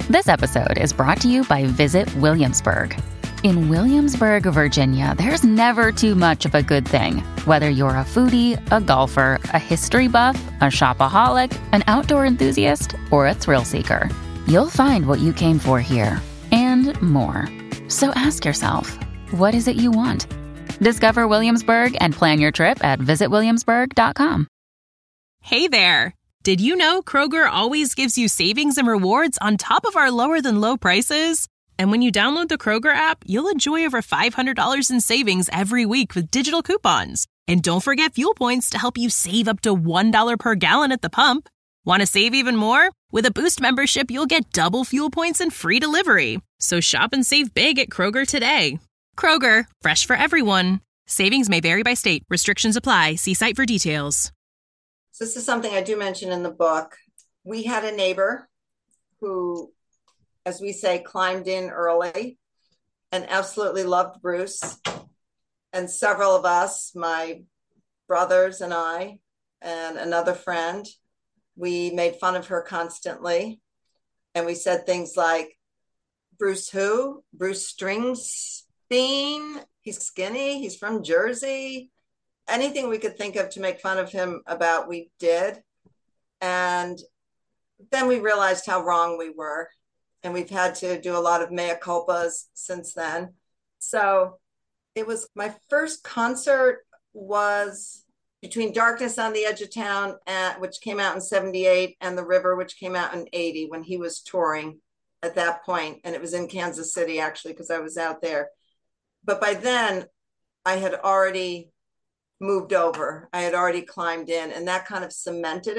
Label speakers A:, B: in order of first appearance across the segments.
A: This episode is brought to you by Visit Williamsburg. In Williamsburg, Virginia, there's never too much of a good thing. Whether you're a foodie, a golfer, a history buff, a shopaholic, an outdoor enthusiast, or a thrill seeker, you'll find what you came for here and more. So ask yourself, what is it you want? Discover Williamsburg and plan your trip at visitwilliamsburg.com.
B: Hey there! Did you know Kroger always gives you savings and rewards on top of our lower-than-low prices? And when you download the Kroger app, you'll enjoy over $500 in savings every week with digital coupons. And don't forget fuel points to help you save up to $1 per gallon at the pump. Want to save even more? With a Boost membership, you'll get double fuel points and free delivery. So shop and save big at Kroger today. Kroger, fresh for everyone. Savings may vary by state. Restrictions apply. See site for details.
C: So this is something I do mention in the book. We had a neighbor who, as we say, climbed in early and absolutely loved Bruce. And several of us, my brothers and I, and another friend, we made fun of her constantly. And we said things like, Bruce who? Bruce Springsteen? He's skinny. He's from Jersey. Anything we could think of to make fun of him about, we did. And then we realized how wrong we were. And we've had to do a lot of mea culpas since then. So it was my first concert was between Darkness on the Edge of Town, which came out in 78, and The River, which came out in 80 when he was touring at that point. And it was in Kansas City, actually, because I was out there. But by then, I had already moved over. I had already climbed in, and that kind of cemented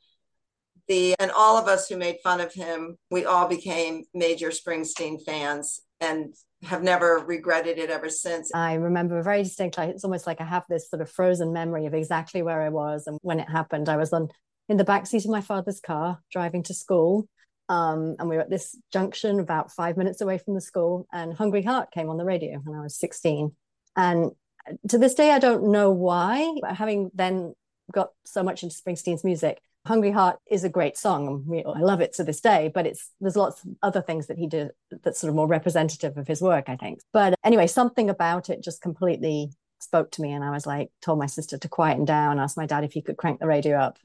C: it. And all of us who made fun of him, we all became major Springsteen fans and have never regretted it ever since.
D: I remember very distinctly, it's almost like I have this sort of frozen memory of exactly where I was and when it happened. I was in the backseat of my father's car driving to school. And we were at this junction about 5 minutes away from the school, and Hungry Heart came on the radio when I was 16. And to this day, I don't know why, but having then got so much into Springsteen's music, Hungry Heart is a great song. I love it to this day, but there's lots of other things that he did that's sort of more representative of his work, I think. But anyway, something about it just completely spoke to me. And I was like, told my sister to quieten down, asked my dad if he could crank the radio up.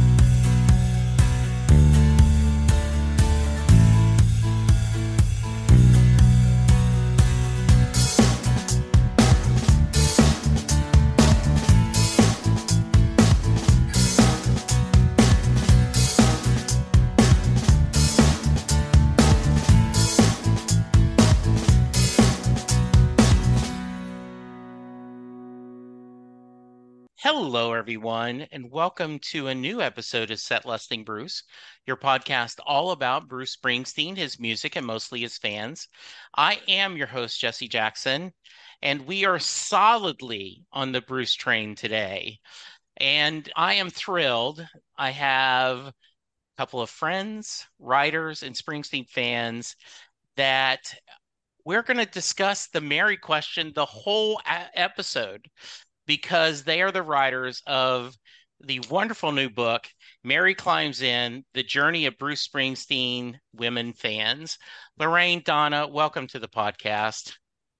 E: Hello, everyone, and welcome to a new episode of Set Lusting Bruce, your podcast all about Bruce Springsteen, his music, and mostly his fans. I am your host, Jesse Jackson, and we are solidly on the Bruce train today. And I am thrilled. I have a couple of friends, writers, and Springsteen fans that we're going to discuss the Mary question the whole episode, because they are the writers of the wonderful new book, Mary Climbs In, The Journey of Bruce Springsteen Women Fans. Lorraine, Donna, welcome to the podcast.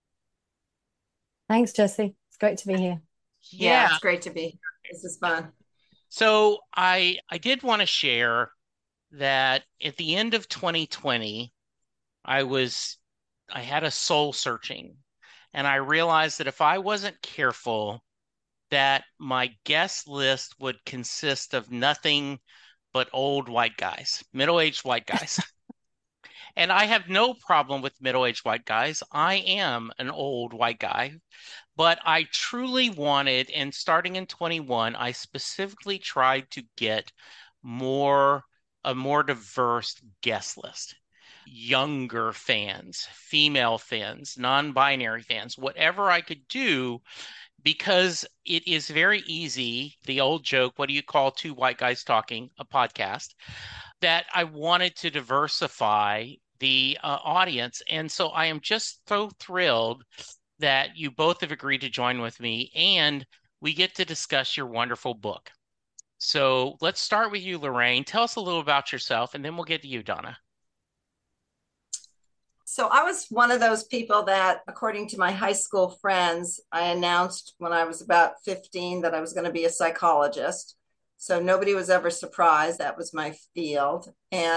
D: Thanks, Jesse. It's great to be here.
C: Yeah, it's great to be here. This is fun.
E: So I did want to share that at the end of 2020, I had a soul searching, and I realized that if I wasn't careful, that my guest list would consist of nothing but old white guys, middle-aged white guys. And I have no problem with middle-aged white guys. I am an old white guy, but I truly wanted, and starting in 21, I specifically tried to get a more diverse guest list. Younger fans, female fans, non-binary fans, whatever I could do, because it is very easy, the old joke, what do you call two white guys talking, a podcast, that I wanted to diversify the audience. And so I am just so thrilled that you both have agreed to join with me, and we get to discuss your wonderful book. So let's start with you, Lorraine. Tell us a little about yourself, and then we'll get to you, Donna.
C: So I was one of those people that, according to my high school friends, I announced when I was about 15 that I was going to be a psychologist. So nobody was ever surprised. That was my field.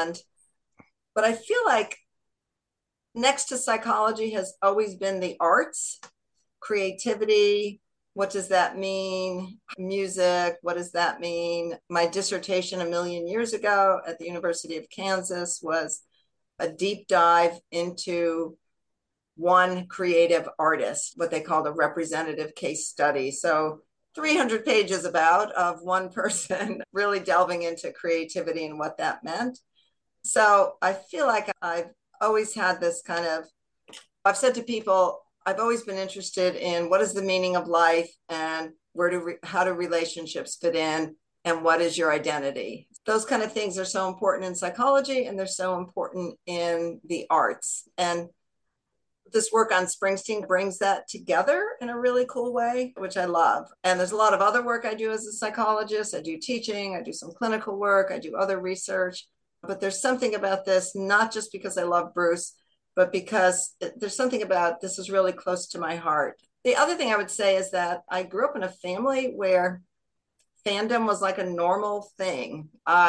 C: But I feel like next to psychology has always been the arts, creativity. What does that mean? Music. What does that mean? My dissertation a million years ago at the University of Kansas was a deep dive into one creative artist, what they called a representative case study. So 300 pages about of one person really delving into creativity and what that meant. So I feel like I've always had this kind of, I've said to people, I've always been interested in what is the meaning of life and how do relationships fit in and what is your identity. Those kind of things are so important in psychology and they're so important in the arts. And this work on Springsteen brings that together in a really cool way, which I love. And there's a lot of other work I do as a psychologist. I do teaching, I do some clinical work, I do other research. But there's something about this, not just because I love Bruce, but because there's something about this is really close to my heart. The other thing I would say is that I grew up in a family where fandom was like a normal thing.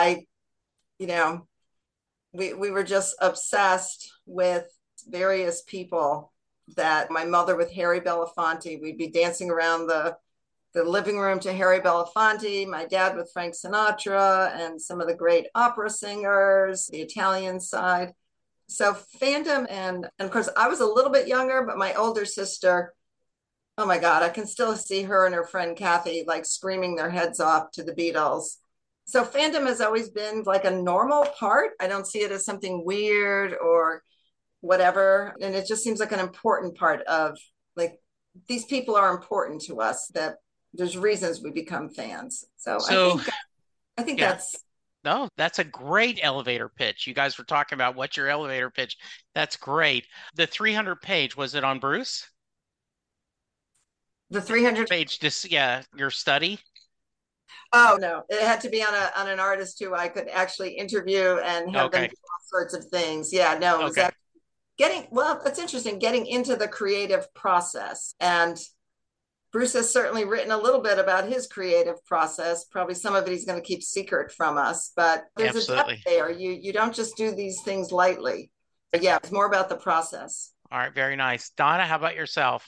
C: We were just obsessed with various people. That my mother with Harry Belafonte, we'd be dancing around the living room to Harry Belafonte, my dad with Frank Sinatra and some of the great opera singers, the Italian side. So fandom, and of course I was a little bit younger, but my older sister, oh my God, I can still see her and her friend Kathy like screaming their heads off to the Beatles. So fandom has always been like a normal part. I don't see it as something weird or whatever. And it just seems like an important part of like, these people are important to us, that there's reasons we become fans. So I think
E: yeah.
C: that's.
E: No, that's a great elevator pitch. You guys were talking about what's your elevator pitch. That's great. The 300 page, was it on Bruce?
C: The 300
E: page, just your study.
C: Oh no, it had to be on an artist who I could actually interview and have them do all sorts of things. Yeah, no, it was actually it's interesting getting into the creative process. And Bruce has certainly written a little bit about his creative process. Probably some of it he's going to keep secret from us, but there's a depth there. You don't just do these things lightly. But yeah, it's more about the process.
E: All right, very nice. Donna, how about yourself?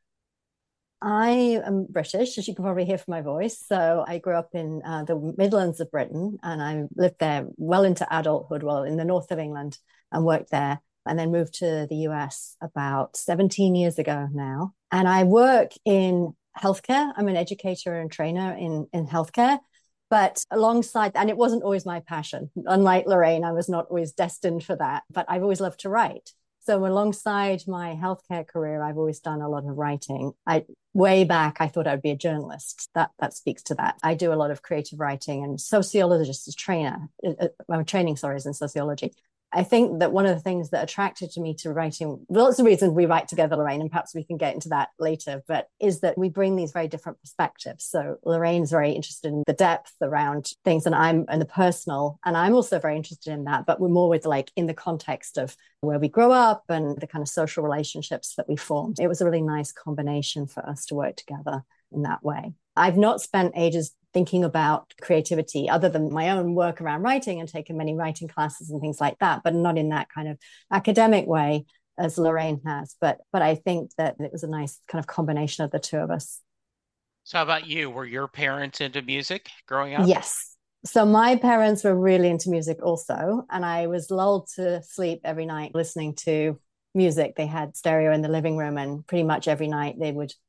D: I am British, as you can probably hear from my voice. So I grew up in the Midlands of Britain, and I lived there well into adulthood, well, in the north of England, and worked there, and then moved to the US about 17 years ago now. And I work in healthcare. I'm an educator and trainer in healthcare. But alongside, and it wasn't always my passion. Unlike Lorraine, I was not always destined for that, but I've always loved to write. So alongside my healthcare career, I've always done a lot of writing. Way back, I thought I'd be a journalist. That speaks to that. I do a lot of creative writing and sociologist as trainer. My training, is in sociology. I think that one of the things that attracted me to writing, lots of reasons we write together, Lorraine, and perhaps we can get into that later, but is that we bring these very different perspectives. So Lorraine's very interested in the depth around things, and I'm in the personal, and I'm also very interested in that, but we're more with like in the context of where we grow up and the kind of social relationships that we formed. It was a really nice combination for us to work together in that way. I've not spent ages thinking about creativity other than my own work around writing and taken many writing classes and things like that, but not in that kind of academic way as Lorraine has. But I think that it was a nice kind of combination of the two of us.
E: So how about you? Were your parents into music growing up?
D: Yes. So my parents were really into music also, and I was lulled to sleep every night listening to music. They had stereo in the living room, and pretty much every night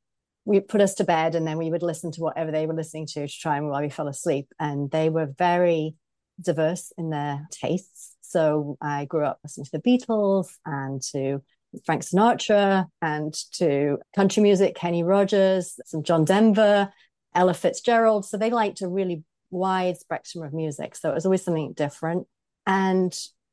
D: we put us to bed, and then we would listen to whatever they were listening to try and while we fell asleep. And they were very diverse in their tastes. So I grew up listening to the Beatles and to Frank Sinatra and to country music, Kenny Rogers, some John Denver, Ella Fitzgerald. So they liked a really wide spectrum of music. So it was always something different. And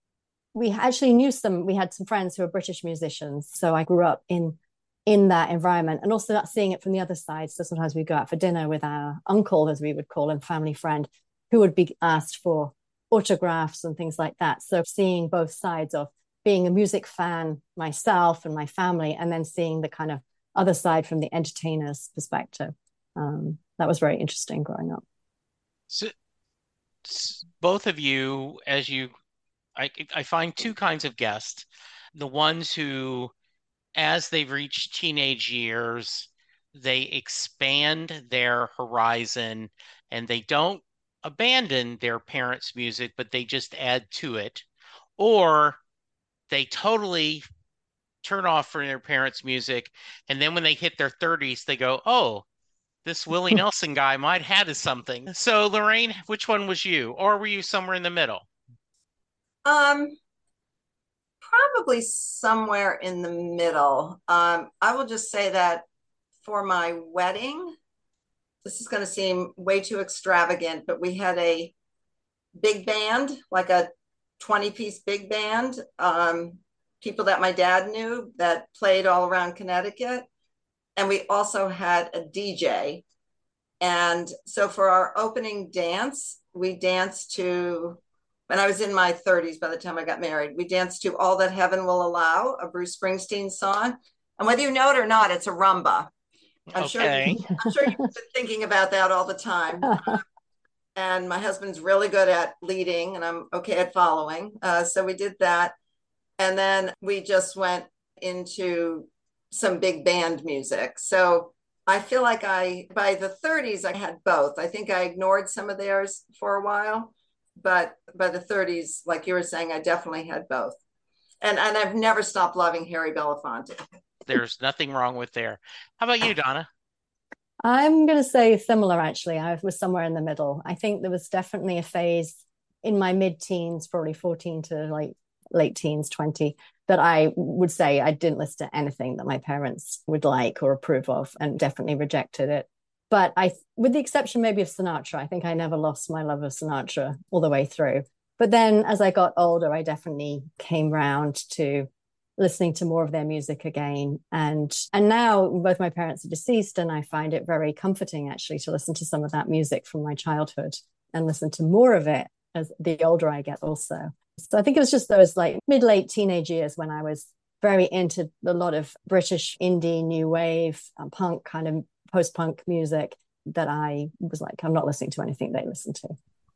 D: we actually we had some friends who were British musicians. So I grew up in that environment, and also not seeing it from the other side. So sometimes we go out for dinner with our uncle, as we would call him, family friend, who would be asked for autographs and things like that. So seeing both sides of being a music fan myself and my family, and then seeing the kind of other side from the entertainer's perspective. That was very interesting growing up.
E: So, both of you, I find two kinds of guests. The ones who, as they've reached teenage years, they expand their horizon and they don't abandon their parents' music, but they just add to it. Or they totally turn off from their parents' music. And then when they hit their 30s, they go, oh, this Willie Nelson guy might have something. So Lorraine, which one was you? Or were you somewhere in the middle?
C: Probably somewhere in the middle. I will just say that for my wedding, this is going to seem way too extravagant, but we had a big band, like a 20-piece big band, people that my dad knew that played all around Connecticut. And we also had a DJ. And so for our opening dance, we danced to, when I was in my 30s, by the time I got married, we danced to All That Heaven Will Allow, a Bruce Springsteen song. And whether you know it or not, it's a rumba. I'm sure you've been thinking about that all the time. And my husband's really good at leading and I'm okay at following. So we did that. And then we just went into some big band music. So I feel like by the 30s, I had both. I think I ignored some of theirs for a while, but by the 30s, like you were saying, I definitely had both. And I've never stopped loving Harry Belafonte.
E: There's nothing wrong with there. How about you, Donna?
D: I'm going to say similar, actually. I was somewhere in the middle. I think there was definitely a phase in my mid-teens, probably 14 to like late teens, 20, that I would say I didn't listen to anything that my parents would like or approve of, and definitely rejected it. But with the exception maybe of Sinatra, I think I never lost my love of Sinatra all the way through. But then as I got older, I definitely came round to listening to more of their music again. And now both my parents are deceased, and I find it very comforting actually to listen to some of that music from my childhood and listen to more of it as the older I get also. So I think it was just those like mid-late teenage years when I was very into a lot of British indie, new wave, punk, kind of post-punk music, that I was like, I'm not listening to anything they listen to.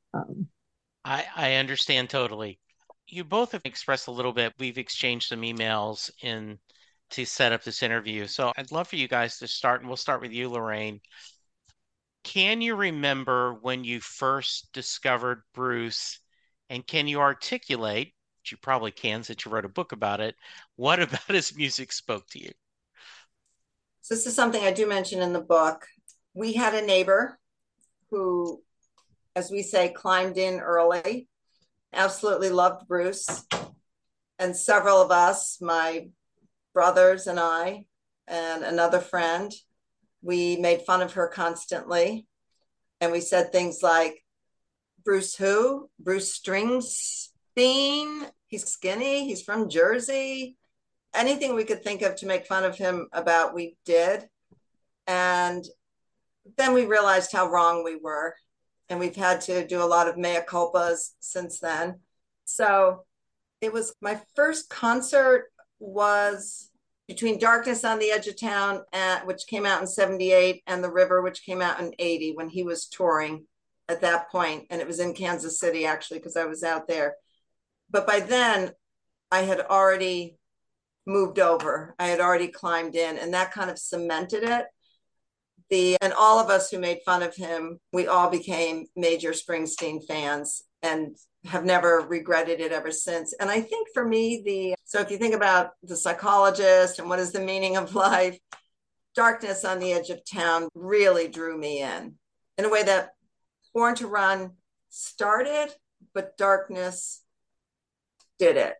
E: I understand totally. You both have expressed a little bit. We've exchanged some emails to set up this interview. So I'd love for you guys to start, and we'll start with you, Lorraine. Can you remember when you first discovered Bruce, and can you articulate, which you probably can since you wrote a book about it, what about his music spoke to you?
C: So this is something I do mention in the book. We had a neighbor who, as we say, climbed in early, absolutely loved Bruce. And several of us, my brothers and I, and another friend, we made fun of her constantly. And we said things like, Bruce who? Bruce Springsteen? He's skinny. He's from Jersey. Anything we could think of to make fun of him about, we did. And then we realized how wrong we were. And we've had to do a lot of mea culpas since then. So it was, my first concert was between Darkness on the Edge of Town, which came out in 78, and The River, which came out in 80, when he was touring at that point. And it was in Kansas City, actually, because I was out there. But by then, I had already moved over. I had already climbed in, and that kind of cemented it. And all of us who made fun of him, we all became major Springsteen fans and have never regretted it ever since. And I think for me, so if you think about The Psychologist and what is the meaning of life, Darkness on the Edge of Town really drew me in a way that Born to Run started, but Darkness did it.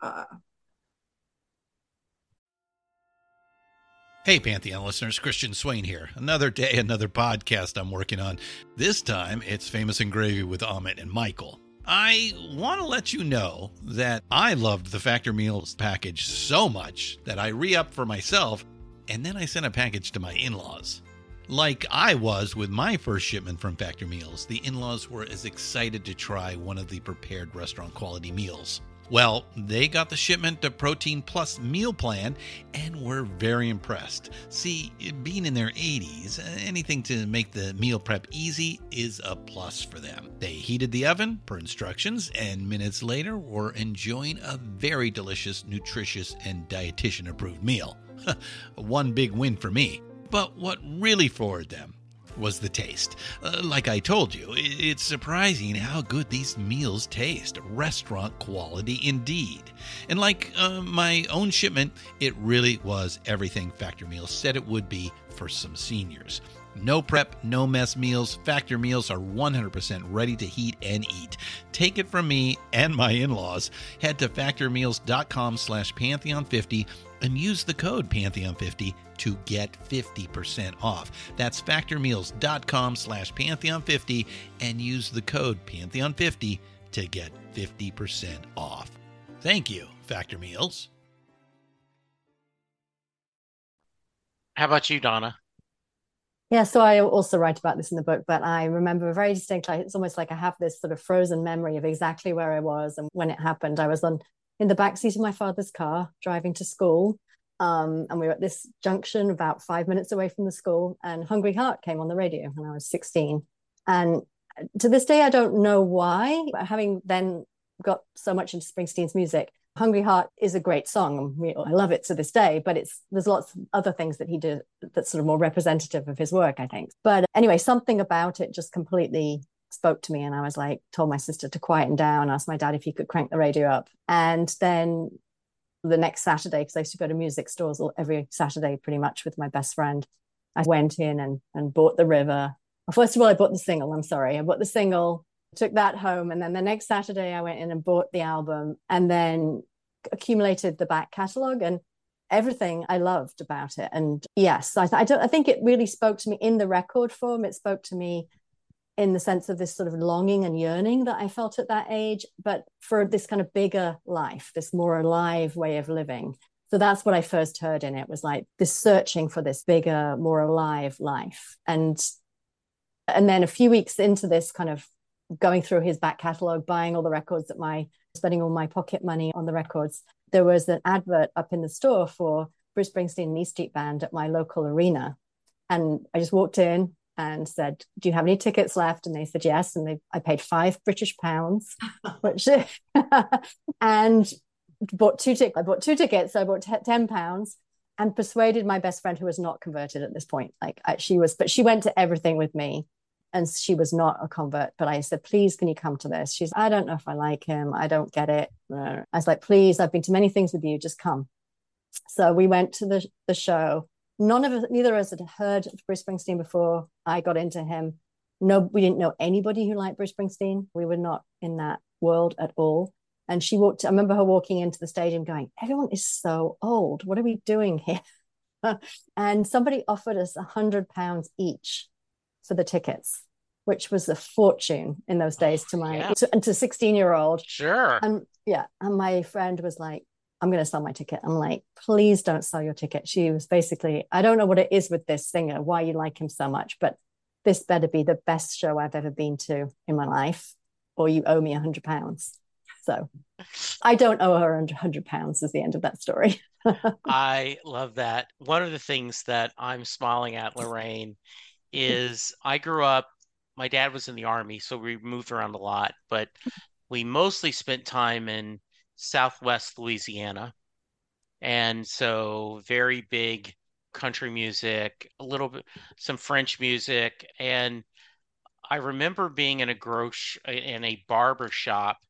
F: Hey, Pantheon listeners, Christian Swain here. Another day, another podcast I'm working on. This time, it's Famous and Gravy with Amit and Michael. I want to let you know that I loved the Factor Meals package so much that I re-upped for myself, and then I sent a package to my in-laws. Like I was with my first shipment from Factor Meals, the in-laws were as excited to try one of the prepared restaurant quality meals. Well, they got the shipment of Protein Plus meal plan and were very impressed. See, being in their 80s, anything to make the meal prep easy is a plus for them. They heated the oven per instructions and minutes later were enjoying a very delicious, nutritious, and dietitian-approved meal. One big win for me. But what really floored them was the taste. Like I told you, it's surprising how good these meals taste. Restaurant quality indeed. And like my own shipment, it really was everything Factor Meals said it would be for some seniors. No prep, no mess meals. Factor Meals are 100% ready to heat and eat. Take it from me and my in-laws. Head to factormeals.com/Pantheon50 and use the code Pantheon50 to get 50% off. That's factormeals.com/Pantheon50 and use the code Pantheon50 to get 50% off. Thank you, Factor Meals.
E: How about you, Donna?
D: Yeah, so I also write about this in the book, but I remember very distinctly, it's almost like I have this sort of frozen memory of exactly where I was and when it happened. I was in the backseat of my father's car driving to school. And we were at this junction about 5 minutes away from the school, and Hungry Heart came on the radio when I was 16. And to this day, I don't know why, but having then got so much into Springsteen's music, Hungry Heart is a great song. I love it to this day, but there's lots of other things that he did that's sort of more representative of his work, I think. But anyway, something about it just completely spoke to me, and I was like, told my sister to quieten down, asked my dad if he could crank the radio up. And then the next Saturday, because I used to go to music stores every Saturday pretty much with my best friend, I went in and bought The River. Well, first of all, I bought the single. I bought the single, took that home, and then the next Saturday I went in and bought the album, and then accumulated the back catalogue and everything I loved about it. And yes, I think it really spoke to me in the record form. It spoke to me in the sense of this sort of longing and yearning that I felt at that age, but for this kind of bigger life, this more alive way of living. So that's what I first heard in it, was like this searching for this bigger, more alive life. And then a few weeks into this, kind of going through his back catalogue, buying all the records spending all my pocket money on the records, there was an advert up in the store for Bruce Springsteen and E Street Band at my local arena. And I just walked in and said, "Do you have any tickets left?" And they said yes. And I paid £5 which and bought two tickets. I bought 2 tickets, so I bought £10 and persuaded my best friend, who was not converted at this point. But she went to everything with me. And she was not a convert, but I said, "Please, can you come to this?" She's, "I don't know if I like him. I don't get it." I was like, "Please, I've been to many things with you. Just come." So we went to the show. Neither of us had heard of Bruce Springsteen before I got into him. No, we didn't know anybody who liked Bruce Springsteen. We were not in that world at all. And I remember her walking into the stadium going, "Everyone is so old. What are we doing here?" And somebody offered us £100 each for the tickets, which was a fortune in those days to 16-year-old.
E: Sure.
D: And my friend was like, "I'm going to sell my ticket." I'm like, "Please don't sell your ticket." She was basically, "I don't know what it is with this singer, why you like him so much, but this better be the best show I've ever been to in my life, or you owe me £100. So I don't owe her £100 is the end of that story.
E: I love that. One of the things that I'm smiling at, Lorraine, is I grew up, my dad was in the Army, so we moved around a lot, but we mostly spent time in Southwest Louisiana. And so very big country music, a little bit, some French music. And I remember being in a barber shop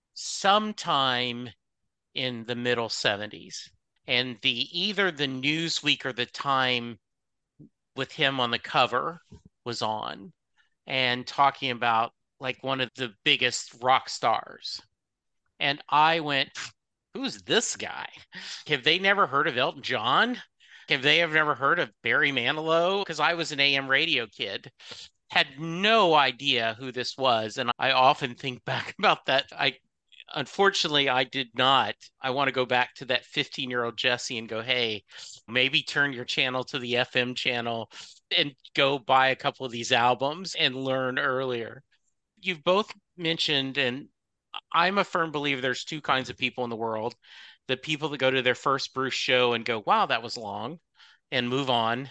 E: sometime in the middle 70s. And either the Newsweek or the Time with him on the cover was on and talking about like one of the biggest rock stars. And I went, "Who's this guy? Have they never heard of Elton John? Have they never heard of Barry Manilow?" Because I was an AM radio kid, had no idea who this was. And I often think back about that. Unfortunately, I did not. I want to go back to that 15-year-old Jesse and go, "Hey, maybe turn your channel to the FM channel and go buy a couple of these albums and learn earlier." You've both mentioned, and I'm a firm believer there's two kinds of people in the world. The people that go to their first Bruce show and go, wow, that was long, and move on.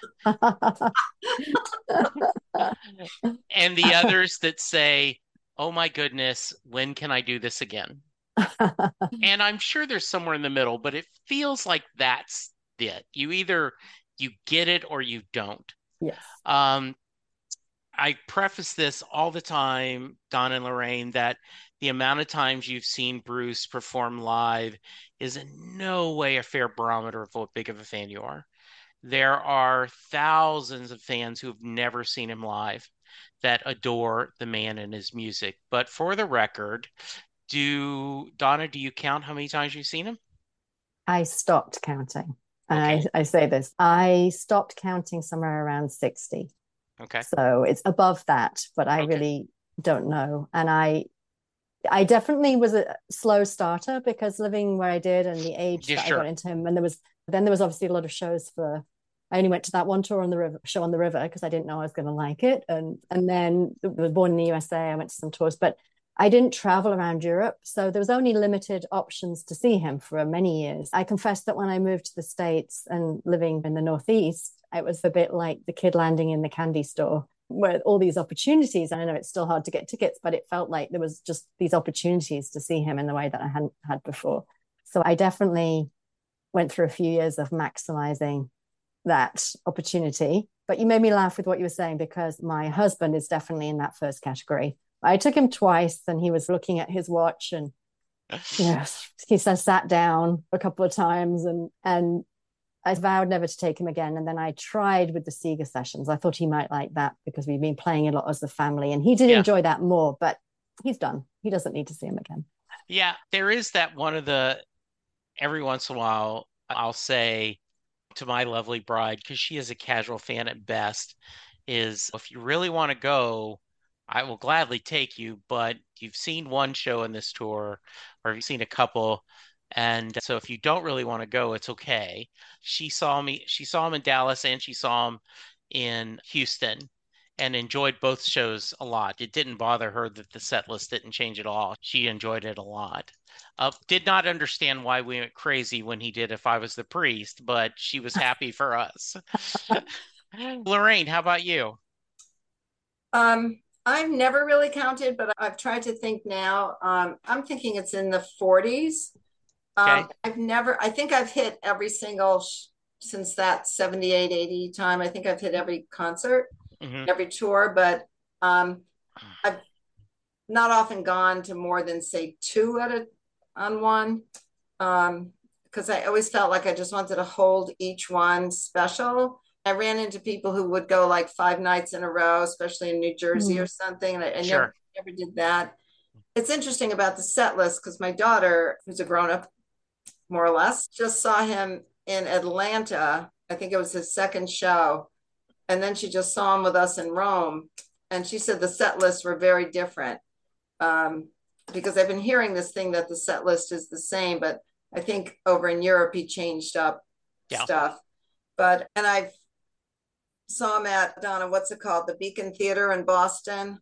E: And the others that say, oh my goodness, when can I do this again? And I'm sure there's somewhere in the middle, but it feels like that's it. You get it or you don't.
D: Yes.
E: I preface this all the time, Don and Lorraine, that the amount of times you've seen Bruce perform live is in no way a fair barometer of what big of a fan you are. There are thousands of fans who've never seen him live that adore the man and his music. But for the record, Donna, do you count how many times you've seen him?
D: I stopped counting. And
E: Okay.
D: I say this, I stopped counting somewhere around 60.
E: Okay.
D: So it's above that, but I really don't know. And I definitely was a slow starter because living where I did and the age that I got into him, and there was obviously a lot of shows I only went to that one tour on the river show on the river because I didn't know I was going to like it. And then I was born in the USA. I went to some tours, but I didn't travel around Europe. So there was only limited options to see him for many years. I confess that when I moved to the States and living in the Northeast, it was a bit like the kid landing in the candy store where all these opportunities, and I know it's still hard to get tickets, but it felt like there was just these opportunities to see him in the way that I hadn't had before. So I definitely went through a few years of maximizing that opportunity. But you made me laugh with what you were saying because my husband is definitely in that first category. I took him twice and he was looking at his watch and yes, he sat down a couple of times and I vowed never to take him again. And then I tried with the Seeger sessions. I thought he might like that because we've been playing a lot as a family and he did enjoy that more, but he's done. He doesn't need to see him again.
E: Yeah, there is that one of the, every once in a while, I'll say to my lovely bride, because she is a casual fan at best, is if you really want to go, I will gladly take you, but you've seen one show in this tour, or you've seen a couple. And so if you don't really want to go, it's okay. She saw him in Dallas and she saw him in Houston and enjoyed both shows a lot. It didn't bother her that the set list didn't change at all. She enjoyed it a lot. Did not understand why we went crazy when he did If I Was the Priest, but she was happy for us. Lorraine, how about you?
C: I've never really counted, but I've tried to think now. I'm thinking it's in the 40s.
E: Okay.
C: I think I've hit every single, since that 78, 80 time. I think I've hit every concert, every tour, but I've not often gone to more than say two on one. Because I always felt like I just wanted to hold each one special. I ran into people who would go like 5 nights in a row, especially in New Jersey or something. And I never did that. It's interesting about the set list because my daughter, who's a grown-up, more or less, just saw him in Atlanta. I think it was his second show. And then she just saw him with us in Rome. And she said the set lists were very different. Because I've been hearing this thing that the set list is the same, but I think over in Europe, he changed up stuff. And I've saw him at, Donna, what's it called? The Beacon Theater in Boston.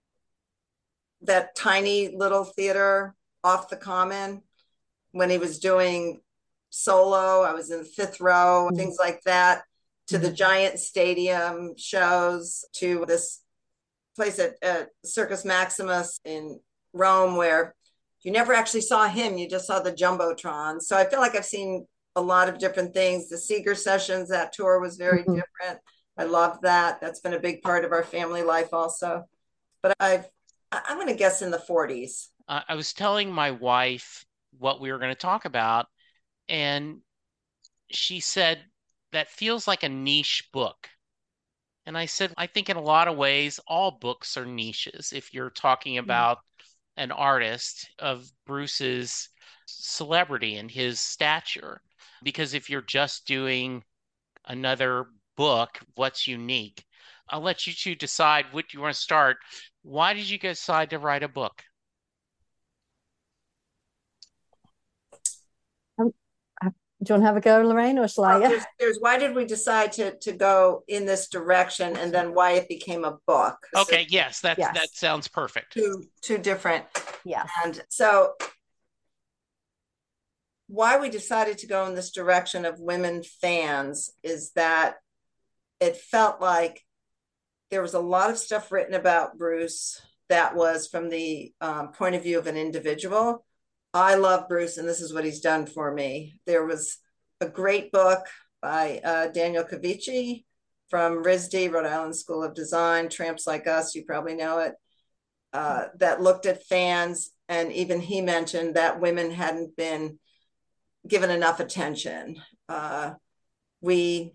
C: That tiny little theater off the Common when he was doing solo. I was in the 5th row, things like that, to the giant stadium shows, to this place at Circus Maximus in Rome where you never actually saw him. You just saw the Jumbotron. So I feel like I've seen a lot of different things. The Seeger sessions, that tour was very different. I love that. That's been a big part of our family life also. But I'm going to guess in the 40s.
E: I was telling my wife what we were going to talk about, and she said, that feels like a niche book. And I said, I think in a lot of ways, all books are niches. If you're talking about an artist of Bruce's celebrity and his stature, because if you're just doing another book, what's unique? I'll let you two decide what you want to start. Why did you guys decide to write a book?
D: you want to have a go, Lorraine, or shall I?
C: There's why did we decide to go in this direction, and then why it became a book.
E: Okay, so yes, that sounds perfect.
C: Two different.
D: Yeah.
C: And so why we decided to go in this direction of women fans is that it felt like there was a lot of stuff written about Bruce that was from the point of view of an individual. I love Bruce, and this is what he's done for me. There was a great book by Daniel Cavici from RISD, Rhode Island School of Design, Tramps Like Us, you probably know it, that looked at fans, and even he mentioned that women hadn't been given enough attention. We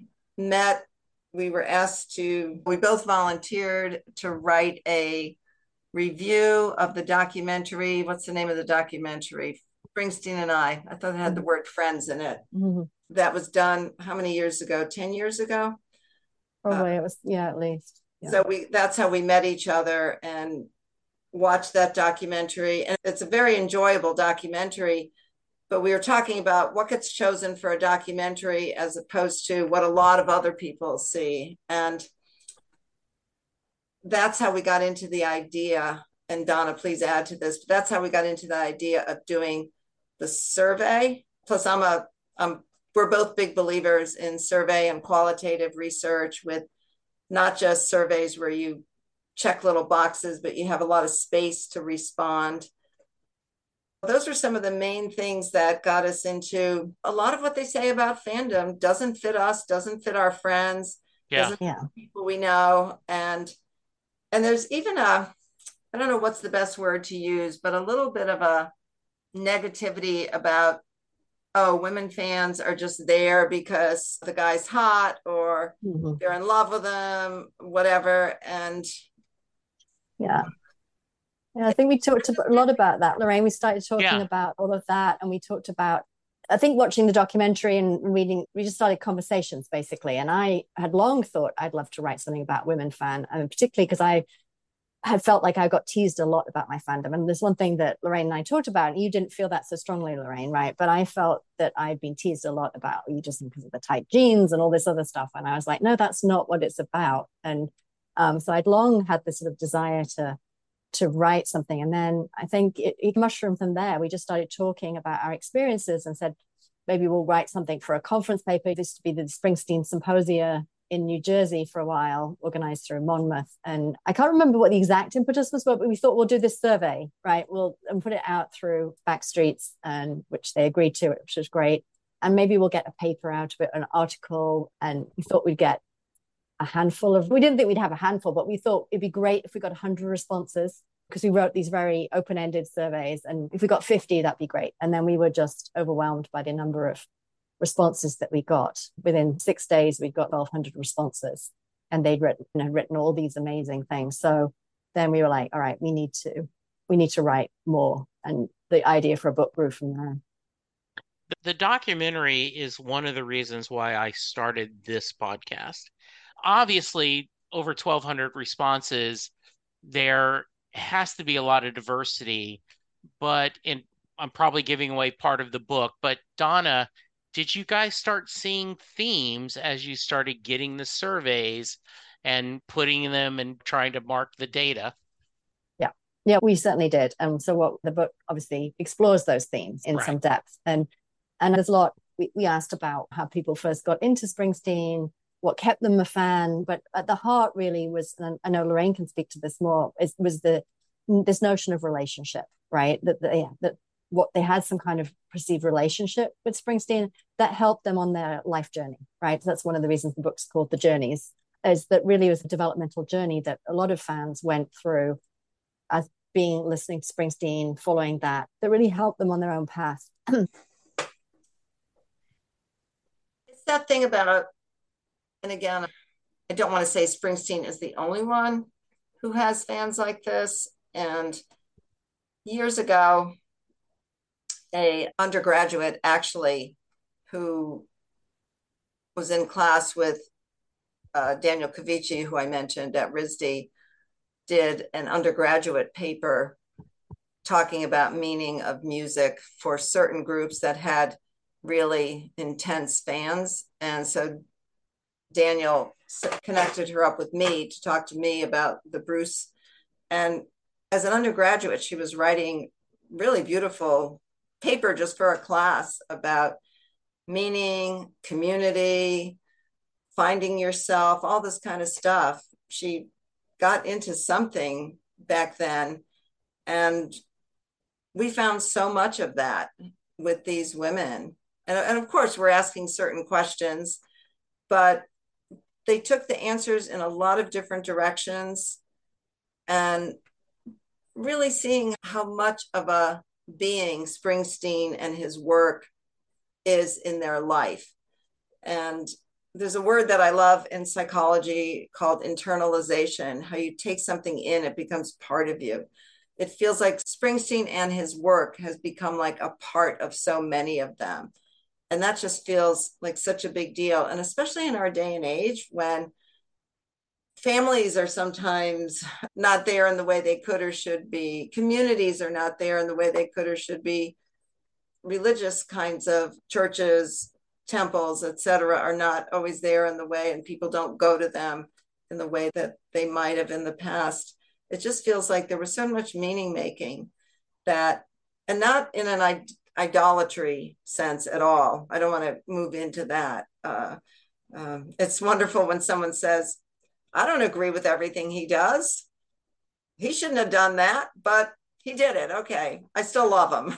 C: both volunteered to write a review of the documentary. What's the name of the documentary? Springsteen and I thought it had the word friends in it.
D: Mm-hmm.
C: That was done how many years ago? 10 years ago?
D: Probably it was, at least. Yeah.
C: So that's how we met each other and watched that documentary. And it's a very enjoyable documentary, but we were talking about what gets chosen for a documentary as opposed to what a lot of other people see. And that's how we got into the idea, and Donna, please add to this, but that's how we got into the idea of doing the survey. Plus we're both big believers in survey and qualitative research, with not just surveys where you check little boxes, but you have a lot of space to respond. Those are some of the main things that got us into a lot of what they say about fandom doesn't fit us, doesn't fit our friends, doesn't fit people we know. And there's even I don't know what's the best word to use, but a little bit of a negativity about, women fans are just there because the guy's hot or they're in love with him, whatever. And
D: yeah, I think we talked a lot about that, Lorraine. We started talking about all of that, and we talked about, I think, watching the documentary and reading, we just started conversations basically. And I had long thought I'd love to write something about women fan, and particularly because I had felt like I got teased a lot about my fandom. And there's one thing that Lorraine and I talked about, and you didn't feel that so strongly, Lorraine, right? But I felt that I'd been teased a lot about you just because of the tight jeans and all this other stuff. And I was like, no, that's not what it's about. And so I'd long had this sort of desire to write something. And then I think it mushroomed from there. We just started talking about our experiences and said, maybe we'll write something for a conference paper. It used to be the Springsteen Symposia in New Jersey for a while, organized through Monmouth. And I can't remember what the exact impetus was, but we thought we'll do this survey, right? And put it out through Backstreets, and which they agreed to, which was great. And maybe we'll get a paper out of it, an article. And we thought we'd get we didn't think we'd have a handful, but we thought it'd be great if we got 100 responses, because we wrote these very open-ended surveys. And if we got 50, that'd be great. And then we were just overwhelmed by the number of responses that we got. Within 6 days, we got 1,200 responses, and they'd written all these amazing things. So then we were like, all right, we need to write more. And the idea for a book grew from there.
E: The documentary is one of the reasons why I started this podcast. Obviously, over 1,200 responses, there has to be a lot of diversity, but I'm probably giving away part of the book, but Donna, did you guys start seeing themes as you started getting the surveys and putting them and trying to mark the data?
D: Yeah, we certainly did. And so what the book obviously explores those themes in some depth. And there's a lot, we asked about how people first got into Springsteen, what kept them a fan, but at the heart really was, and I know Lorraine can speak to this more, was this notion of relationship, right? That they had some kind of perceived relationship with Springsteen that helped them on their life journey, right? So that's one of the reasons the book's called The Journeys, is that really was a developmental journey that a lot of fans went through as listening to Springsteen, following that really helped them on their own path.
C: It's that thing about, and again, I don't want to say Springsteen is the only one who has fans like this. And years ago, a undergraduate actually who was in class with Daniel Cavici, who I mentioned at RISD, did an undergraduate paper talking about meaning of music for certain groups that had really intense fans. And so Daniel connected her up with me to talk to me about the Bruce. And as an undergraduate, she was writing really beautiful paper just for a class about meaning, community, finding yourself, all this kind of stuff. She got into something back then. And we found so much of that with these women. And of course, we're asking certain questions, but they took the answers in a lot of different directions, and really seeing how much of a being Springsteen and his work is in their life. And there's a word that I love in psychology called internalization, how you take something in, it becomes part of you. It feels like Springsteen and his work has become like a part of so many of them. And that just feels like such a big deal. And especially in our day and age when families are sometimes not there in the way they could or should be, communities are not there in the way they could or should be, religious kinds of churches, temples, etc., are not always there in the way, and people don't go to them in the way that they might have in the past. It just feels like there was so much meaning making that, and not in an idolatry sense at all. I don't want to move into that. It's wonderful when someone says, I don't agree with everything he does. He shouldn't have done that, but he did it. Okay, I still love him.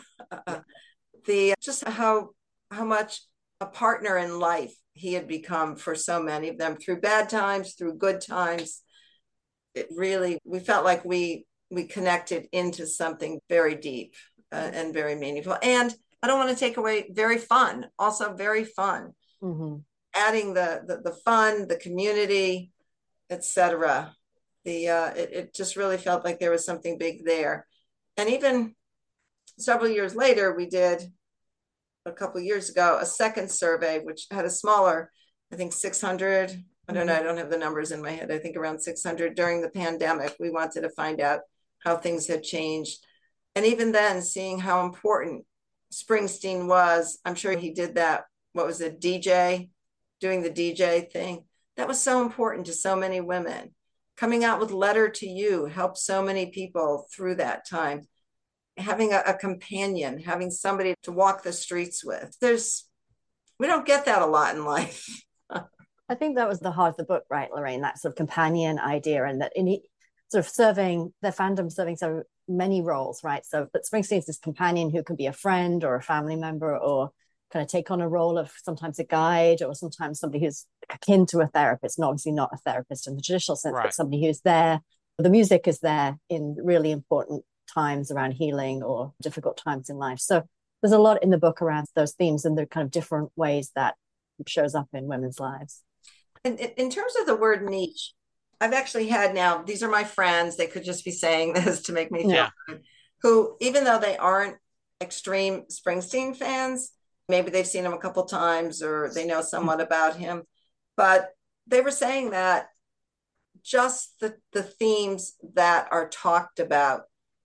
C: Just how much a partner in life he had become for so many of them, through bad times, through good times. It really, we felt like we connected into something very deep and very meaningful. And I don't want to take away, very fun, also very fun. Mm-hmm. Adding the fun, the community, etc. It just really felt like there was something big there. And even several years later, we did, a couple of years ago, a second survey, which had a smaller, I think 600, I don't know, I don't have the numbers in my head, I think around 600 during the pandemic. We wanted to find out how things had changed. And even then, seeing how important Springsteen was, I'm sure he did that, what was it, DJ, doing the DJ thing. That was so important to so many women. Coming out with Letter to You helped so many people through that time. Having a companion, having somebody to walk the streets with. We don't get that a lot in life.
D: I think that was the heart of the book, right, Lorraine? That sort of companion idea, and that in sort of serving the fandom, serving so many roles, right? So, but Springsteen's this companion who can be a friend or a family member, or kind of take on a role of sometimes a guide, or sometimes somebody who's akin to a therapist, and obviously not a therapist in the traditional sense, right, but somebody who's there. The music is there in really important times around healing or difficult times in life. So there's a lot in the book around those themes and the kind of different ways that it shows up in women's lives.
C: And in terms of the word niche, I've actually had, now, these are my friends, they could just be saying this to make me feel good, who, even though they aren't extreme Springsteen fans, maybe they've seen him a couple times or they know somewhat about him, but they were saying that just the themes that are talked about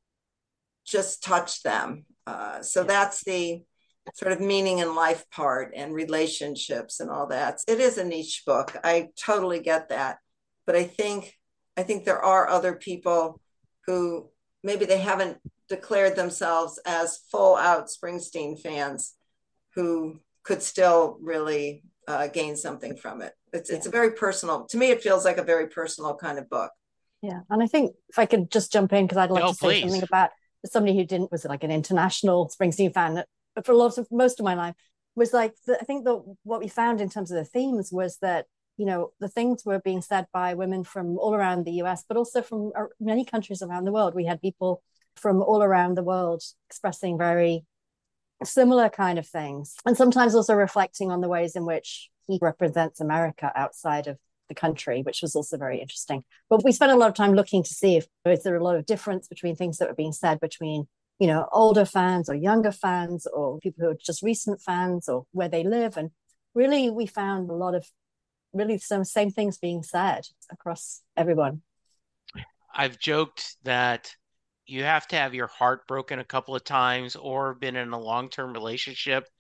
C: just touch them. So that's the sort of meaning in life part, and relationships and all that. It is a niche book. I totally get that. But I think there are other people who maybe they haven't declared themselves as full out Springsteen fans who could still really gain something from it. It's a very personal, to me, it feels like a very personal kind of book.
D: Yeah. And I think if I could just jump in, because I'd like to say something about somebody who was like an international Springsteen fan for most of my life, was like, I think that what we found in terms of the themes was that, you know, the things were being said by women from all around the US, but also from many countries around the world. We had people from all around the world expressing very similar kind of things, and sometimes also reflecting on the ways in which he represents America outside of the country, which was also very interesting. But we spent a lot of time looking to see if there a lot of difference between things that were being said between, you know, older fans or younger fans, or people who are just recent fans, or where they live. And really, we found a lot of really some same things being said across everyone.
E: I've joked that you have to have your heart broken a couple of times or been in a long-term relationship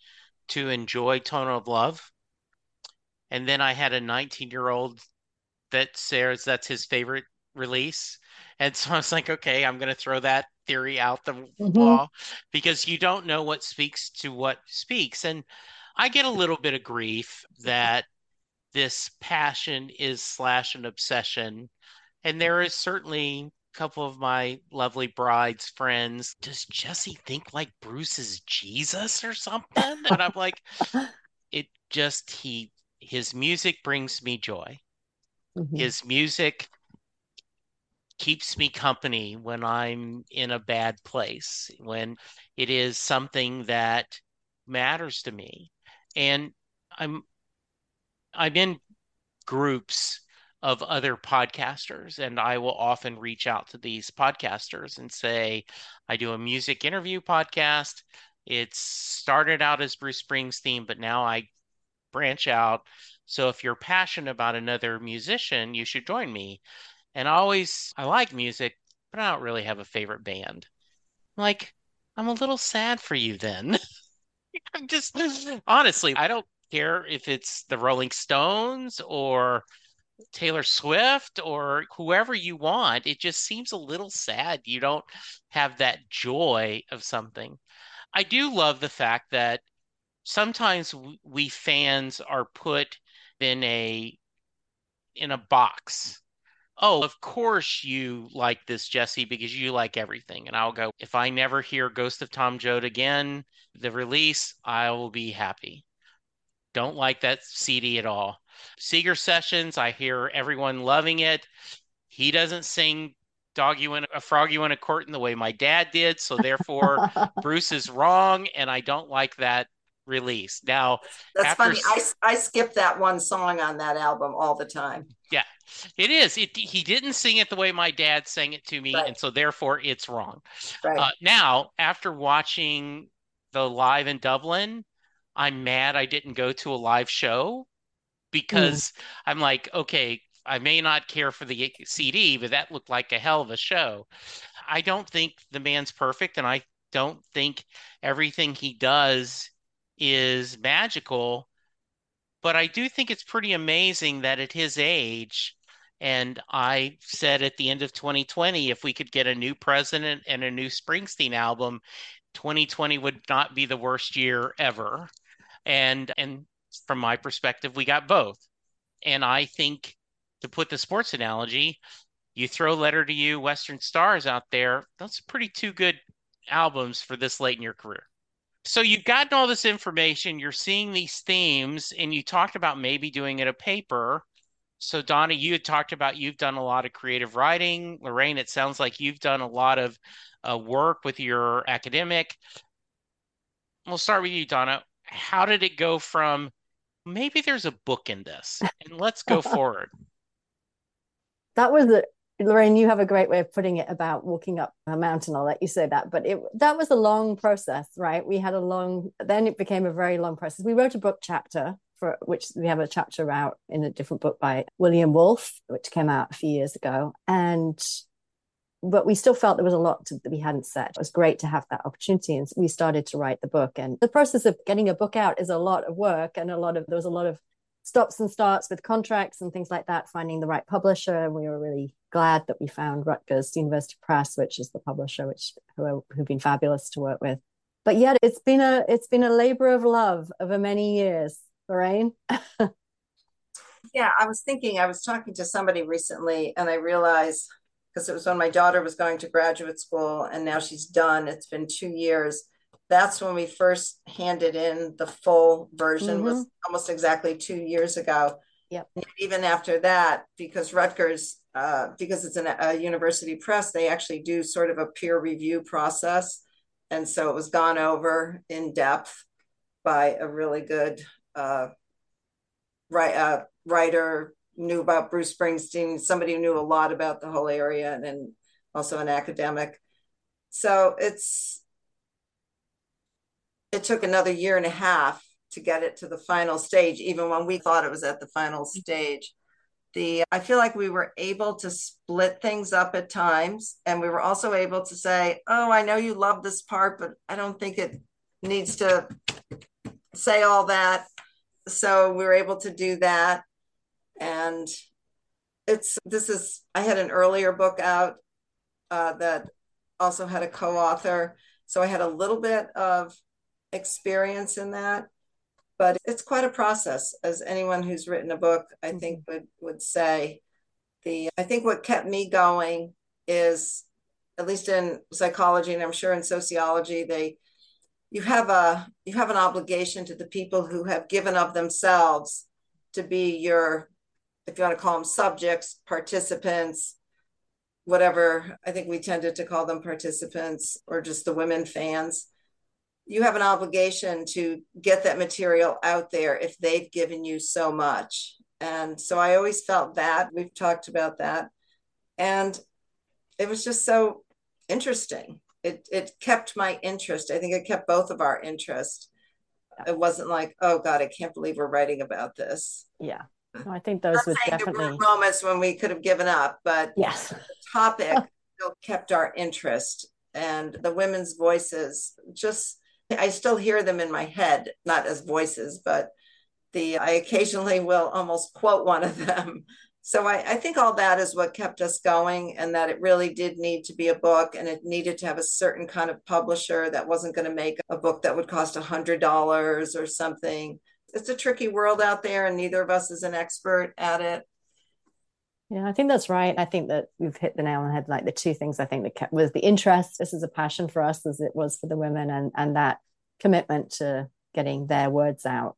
E: to enjoy Tone of Love. And then I had a 19-year-old that says that's his favorite release. And so I was like, okay, I'm going to throw that theory out the wall because you don't know what speaks to what speaks. And I get a little bit of grief that this passion is / an obsession. And there is certainly a couple of my lovely bride's friends. Does Jesse think like Bruce is Jesus or something? But I'm like, it just, his music brings me joy. His music keeps me company when I'm in a bad place, when it is something that matters to me. And I'm in groups of other podcasters, and I will often reach out to these podcasters and say, I do a music interview podcast. It started out as Bruce Springsteen, but now I branch out. So if you're passionate about another musician, you should join me. And I like music, but I don't really have a favorite band. Like, I'm a little sad for you then. I'm just, honestly, I don't care if it's the Rolling Stones or Taylor Swift or whoever you want. It just seems a little sad you don't have that joy of something. I do love the fact that sometimes we fans are put in a box. Oh, of course you like this, Jesse, because you like everything. And I'll go, if I never hear Ghost of Tom Joad again, the release, I will be happy. Don't like that CD at all. Seeger Sessions, I hear everyone loving it. He doesn't sing a frog you in a court the way my dad did. So therefore, Bruce is wrong. And I don't like that release. Now,
C: that's funny. I skip that one song on that album all the time.
E: Yeah, it is. He didn't sing it the way my dad sang it to me, right. And so therefore it's wrong. Right. Now, after watching the live in Dublin, I'm mad I didn't go to a live show because I'm like, okay, I may not care for the CD, but that looked like a hell of a show. I don't think the man's perfect, and I don't think everything he does is magical, but I do think it's pretty amazing that at his age, and I said at the end of 2020, if we could get a new president and a new Springsteen album, 2020 would not be the worst year ever. And from my perspective, we got both. And I think, to put the sports analogy, you throw Letter to You, Western Stars out there, that's pretty two good albums for this late in your career. So you've gotten all this information, you're seeing these themes, and you talked about maybe doing it a paper. So Donna, you had talked about you've done a lot of creative writing. Lorraine, it sounds like you've done a lot of work with your academic. We'll start with you, Donna. How did it go from maybe there's a book in this, and let's go forward?
D: That was Lorraine, you have a great way of putting it about walking up a mountain. I'll let you say that. But that was a long process, right? Then it became a very long process. We wrote a book chapter, for which we have a chapter out in a different book by William Wolfe, which came out a few years ago. But we still felt there was a lot that we hadn't said. It was great to have that opportunity. And we started to write the book. And the process of getting a book out is a lot of work, and there was a lot of stops and starts with contracts and things like that, finding the right publisher. And we were really glad that we found Rutgers University Press, which is the publisher, who've been fabulous to work with. But yet it's been a labor of love over many years. Lorraine?
C: Yeah, I was talking to somebody recently, and I realized, because it was when my daughter was going to graduate school and now she's done, it's been 2 years. That's when we first handed in the full version, was almost exactly 2 years ago.
D: Yep.
C: And even after that, because Rutgers, because it's a university press, they actually do sort of a peer review process. And so it was gone over in depth by a really good writer, knew about Bruce Springsteen, somebody who knew a lot about the whole area, and then also an academic. So it took another 1.5 years to get it to the final stage, even when we thought it was at the final stage. I feel like we were able to split things up at times, and we were also able to say, oh, I know you love this part, but I don't think it needs to say all that. So we were able to do that. And I had an earlier book out that also had a co-author. So I had a little bit of experience in that, but it's quite a process, as anyone who's written a book, I think would say. I think what kept me going is, at least in psychology, and I'm sure in sociology, you have an obligation to the people who have given of themselves to be your, if you want to call them subjects, participants, whatever. I think we tended to call them participants, or just the women fans. You have an obligation to get that material out there if they've given you so much. And so I always felt that. We've talked about that. And it was just so interesting. It kept my interest. I think it kept both of our interest. It wasn't like, oh God, I can't believe we're writing about this.
D: Yeah. No, I think those would definitely.
C: There were moments when we could have given up, but
D: yes,
C: the topic still kept our interest. And the women's voices, I still hear them in my head, not as voices, but I occasionally will almost quote one of them. So I think all that is what kept us going, and that it really did need to be a book, and it needed to have a certain kind of publisher that wasn't going to make a book that would cost $100 or something. It's a tricky world out there, and neither of us is an expert at it.
D: Yeah, I think that's right. I think that we've hit the nail on the head. Like the two things I think that kept was the interest. This is a passion for us, as it was for the women, and that commitment to getting their words out.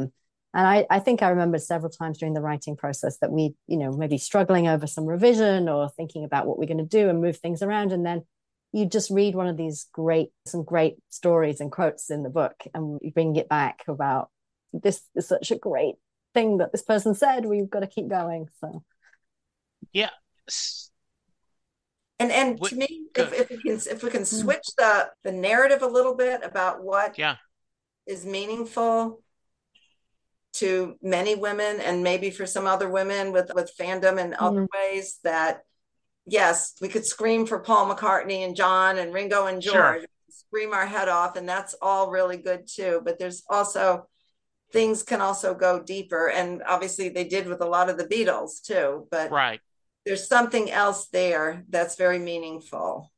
D: And I think I remember several times during the writing process that we, maybe struggling over some revision or thinking about what we're going to do and move things around. And then you just read one of some great stories and quotes in the book, and you bring it back about, this is such a great thing that this person said, we've got to keep going. So
E: yeah.
C: And to me, if we can switch the narrative a little bit about what is meaningful to many women, and maybe for some other women with fandom and other ways, that yes, we could scream for Paul McCartney and John and Ringo and George, scream our head off, and that's all really good too. But there's also things can also go deeper, and obviously they did with a lot of the Beatles too. But there's something else there that's very meaningful.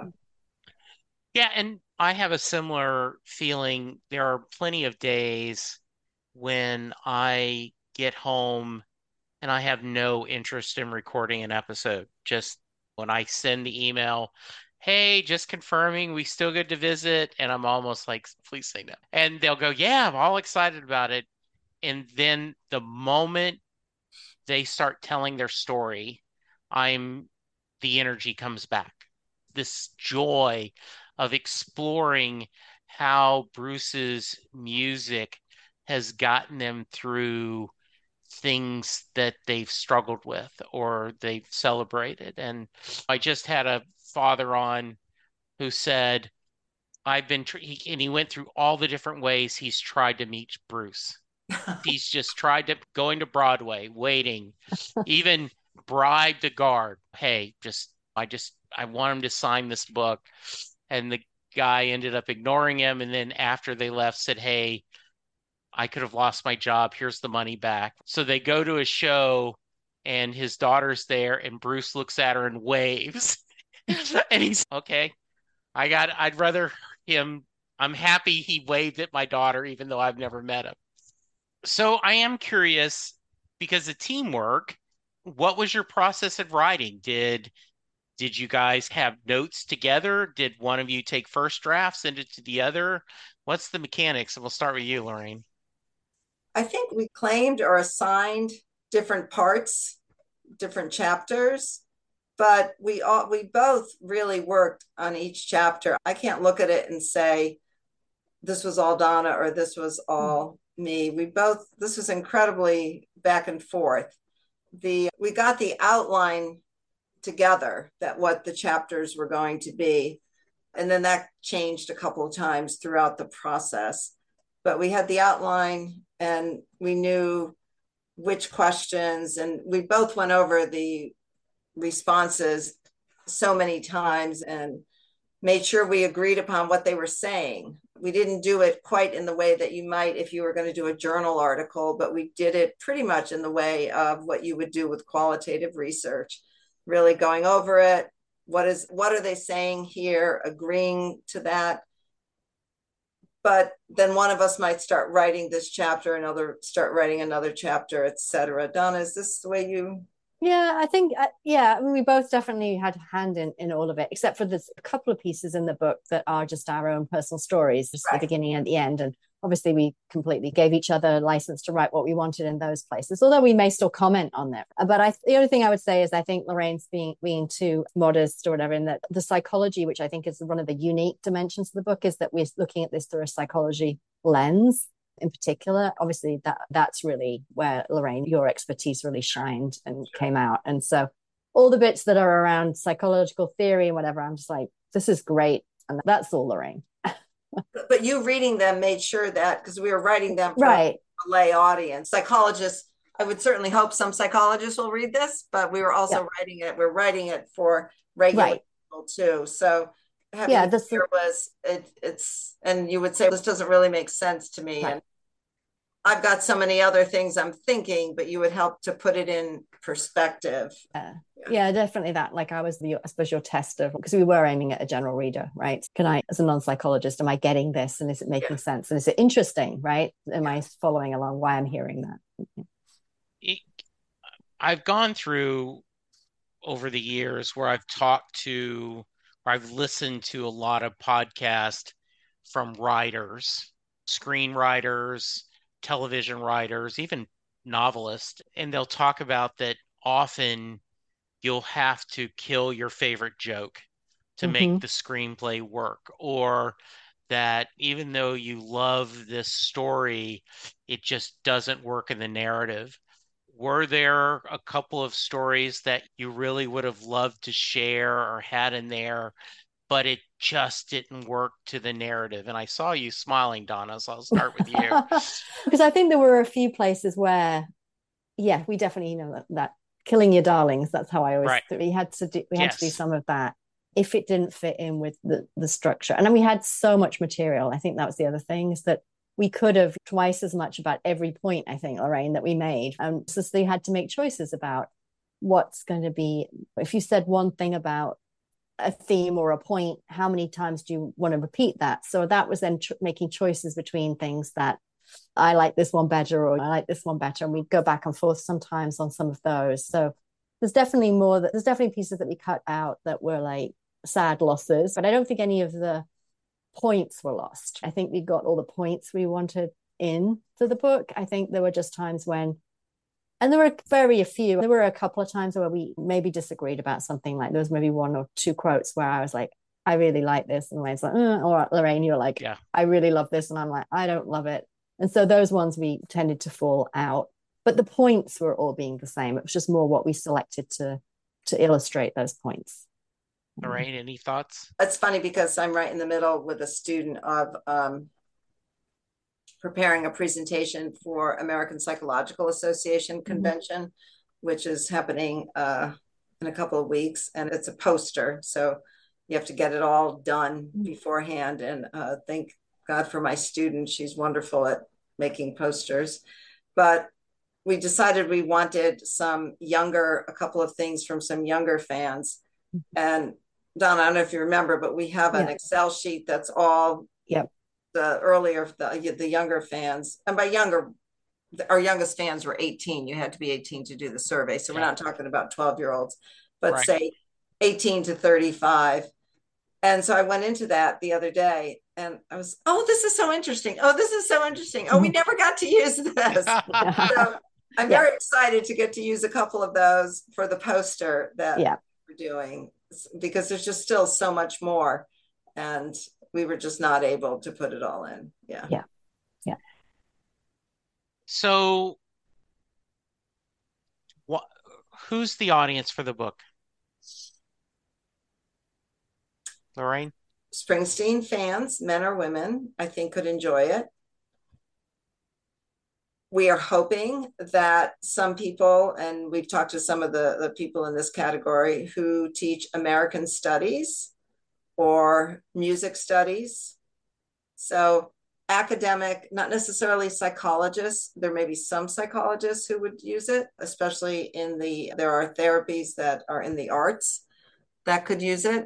E: Yeah, and I have a similar feeling. There are plenty of days when I get home and I have no interest in recording an episode. Just when I send the email, hey, just confirming we still good to visit, and I'm almost like, please say no. And they'll go, yeah, I'm all excited about it. And then the moment they start telling their story, the energy comes back. This joy of exploring how Bruce's music has gotten them through things that they've struggled with or they've celebrated. And I just had a father on who said, and he went through all the different ways he's tried to meet Bruce. He's just tried going to Broadway, waiting, even bribed a guard. Hey, I want him to sign this book. And the guy ended up ignoring him. And then after they left, said, hey, I could have lost my job. Here's the money back. So they go to a show and his daughter's there, and Bruce looks at her and waves. And he's okay. I'd rather him. I'm happy he waved at my daughter, even though I've never met him. So I am curious, because of teamwork, what was your process of writing? Did you guys have notes together? Did one of you take first draft, send it to the other? What's the mechanics? And we'll start with you, Lorraine.
C: I think we claimed or assigned different parts, different chapters, but we both really worked on each chapter. I can't look at it and say, this was all Donna or this was all me. This was incredibly back and forth. We got the outline together, that what the chapters were going to be. And then that changed a couple of times throughout the process. But we had the outline and we knew which questions, and we both went over the responses so many times and made sure we agreed upon what they were saying. We didn't do it quite in the way that you might if you were going to do a journal article, but we did it pretty much in the way of what you would do with qualitative research, really going over it. What are they saying here? Agreeing to that. But then one of us might start writing this chapter, another start writing another chapter, etc. Donna, is this the way you?
D: Yeah, I think, yeah, I mean, we both definitely had a hand in all of it, except for there's a couple of pieces in the book that are just our own personal stories, just the beginning and the end. And obviously, we completely gave each other a license to write what we wanted in those places, although we may still comment on them. But the only thing I would say is I think Lorraine's being too modest or whatever, in that the psychology, which I think is one of the unique dimensions of the book, is that we're looking at this through a psychology lens. In particular, obviously that's really where, Lorraine, your expertise really shined and came out. And so all the bits that are around psychological theory and whatever, I'm just like, this is great. And that's all Lorraine.
C: But you reading them made sure that, because we were writing them for
D: right.
C: a lay audience. Psychologists, I would certainly hope some psychologists will read this, but we were also we're writing it for regular people too. So having it's, and you would say, this doesn't really make sense to me. Right. And I've got so many other things I'm thinking, but you would help to put it in perspective.
D: Yeah, definitely that. Like I suppose your test of, because we were aiming at a general reader, right? Can I, as a non-psychologist, am I getting this? And is it making sense? And is it interesting, right? Am I following along why I'm hearing that?
E: I've gone through over the years where I've listened to a lot of podcasts from writers, screenwriters, television writers, even novelists, and they'll talk about that often you'll have to kill your favorite joke to make the screenplay work, or that even though you love this story, it just doesn't work in the narrative. Were there a couple of stories that you really would have loved to share or had in there, but it just didn't work to the narrative? And I saw you smiling, Donna, so I'll start with you.
D: Because I think there were a few places where, we definitely, that killing your darlings, that's how I always we had to do some of that if it didn't fit in with the structure. And then we had so much material. I think that was the other thing, is that we could have twice as much about every point, I think, Lorraine, that we made. So they had to make choices about what's going to be, if you said one thing about a theme or a point, how many times do you want to repeat that? So that was then making choices between things that I like this one better, or I like this one better. And we'd go back and forth sometimes on some of those. So there's definitely pieces that we cut out that were like sad losses, but I don't think any of the points were lost. I think we got all the points we wanted into the book. I think there were just times when, and there were very few, there were a couple of times where we maybe disagreed about something. Like there was maybe one or two quotes where I was like, I really like this. And Lorraine's like, or Lorraine, you're like, I really love this. And I'm like, I don't love it. And so those ones we tended to fall out. But the points were all being the same. It was just more what we selected to illustrate those points.
E: Lorraine, any thoughts?
C: It's funny because I'm right in the middle with a student of preparing a presentation for American Psychological Association convention, which is happening in a couple of weeks. And it's a poster. So you have to get it all done beforehand. And thank God for my student. She's wonderful at making posters. But we decided we wanted a couple of things from some younger fans. And Donna, I don't know if you remember, but we have an Excel sheet that's all the younger fans. And by younger, our youngest fans were 18. You had to be 18 to do the survey. So we're not talking about 12-year-olds, but say 18 to 35. And so I went into that the other day and I was, this is so interesting. Oh, this is so interesting. Oh, we never got to use this. So I'm very excited to get to use a couple of those for the poster that we're doing, because there's just still so much more. And we were just not able to put it all in. Yeah.
E: So who's the audience for the book? Lorraine?
C: Springsteen fans, men or women, I think could enjoy it. We are hoping that some people, and we've talked to some of the people in this category who teach American studies or music studies, So academic, not necessarily psychologists. There may be some psychologists who would use it, especially there are therapies that are in the arts that could use it.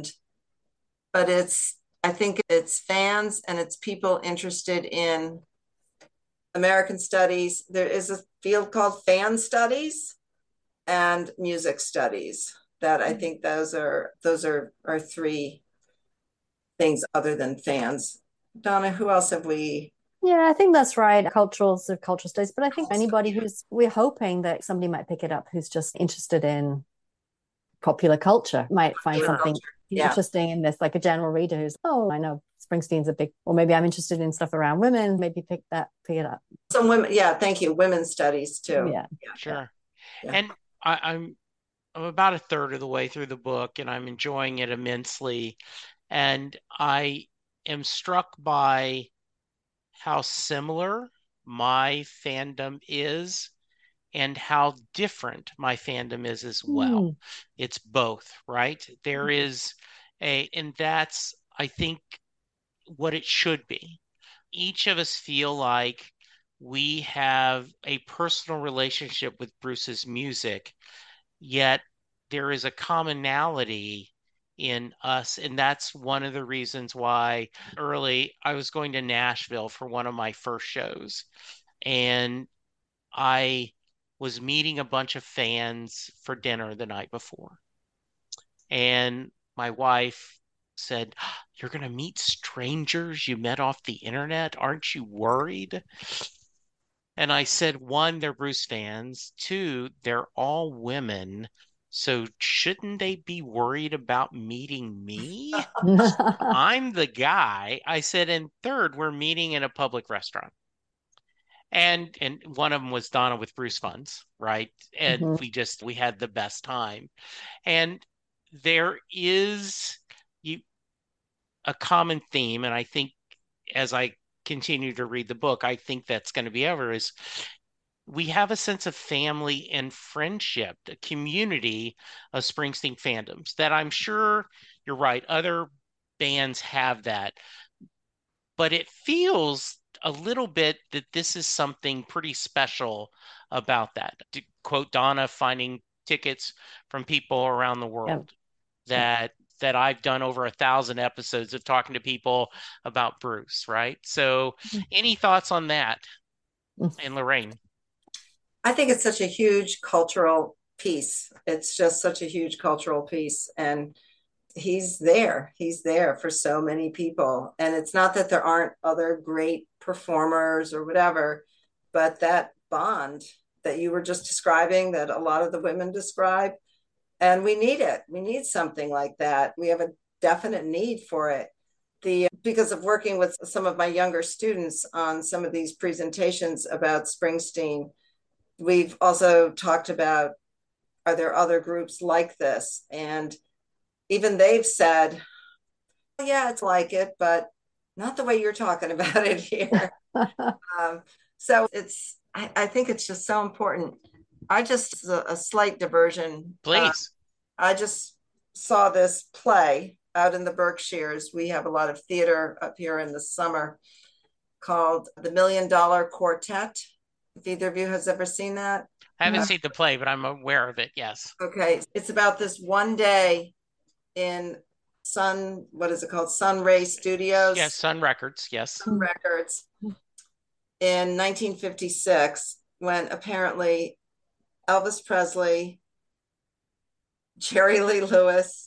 C: But I think it's fans and it's people interested in American studies. There is a field called fan studies and music studies that I think those are three things other than fans. Donna, who else have we?
D: Yeah, I think that's right. Cultural studies. But I think anybody we're hoping that somebody might pick it up who's just interested in popular culture might find something interesting in this, like a general reader who's, oh, I know Springsteen's or maybe I'm interested in stuff around women, maybe pick it up.
C: Some women, yeah, thank you. Women's studies too.
D: Yeah.
E: Sure.
C: Yeah.
E: And I'm about a third of the way through the book and I'm enjoying it immensely. And I am struck by how similar my fandom is and how different my fandom is as well. It's both, right? There is and that's, I think, what it should be. Each of us feel like we have a personal relationship with Bruce's music, yet there is a commonality in us. And that's one of the reasons why I was going to Nashville for one of my first shows. And I was meeting a bunch of fans for dinner the night before. And my wife said, "You're going to meet strangers you met off the internet. Aren't you worried?" And I said, one, they're Bruce fans. Two, they're all women. So shouldn't they be worried about meeting me? I'm the guy. I said, and third, we're meeting in a public restaurant. And one of them was Donna with Bruce Funds, right? And we had the best time. And there is a common theme, and I think as I continue to read the book, I think that's going to be is we have a sense of family and friendship, a community of Springsteen fandoms that I'm sure you're right. Other bands have that, but it feels a little bit that this is something pretty special about that. To quote Donna, finding tickets from people around the world that I've done over 1,000 episodes of talking to people about Bruce, right? So any thoughts on that? And Lorraine?
C: I think it's such a huge cultural piece. It's just such a huge cultural piece. And he's there for so many people. And it's not that there aren't other great performers or whatever, but that bond that you were just describing, that a lot of the women describe, and we need it. We need something like that. We have a definite need for it. Because of working with some of my younger students on some of these presentations about Springsteen, we've also talked about, are there other groups like this? And even they've said, yeah, it's like it, but not the way you're talking about it here. So I think it's just so important. A slight diversion.
E: Please.
C: I just saw this play out in the Berkshires. We have a lot of theater up here in the summer called The $1 Million Quartet. If either of you has ever seen that.
E: I haven't seen the play, but I'm aware of it. Yes.
C: Okay. It's about this one day in what is it called? Sunray Studios.
E: Yes, Sun Records. Yes.
C: Sun Records. In 1956, when apparently Elvis Presley, Jerry Lee Lewis,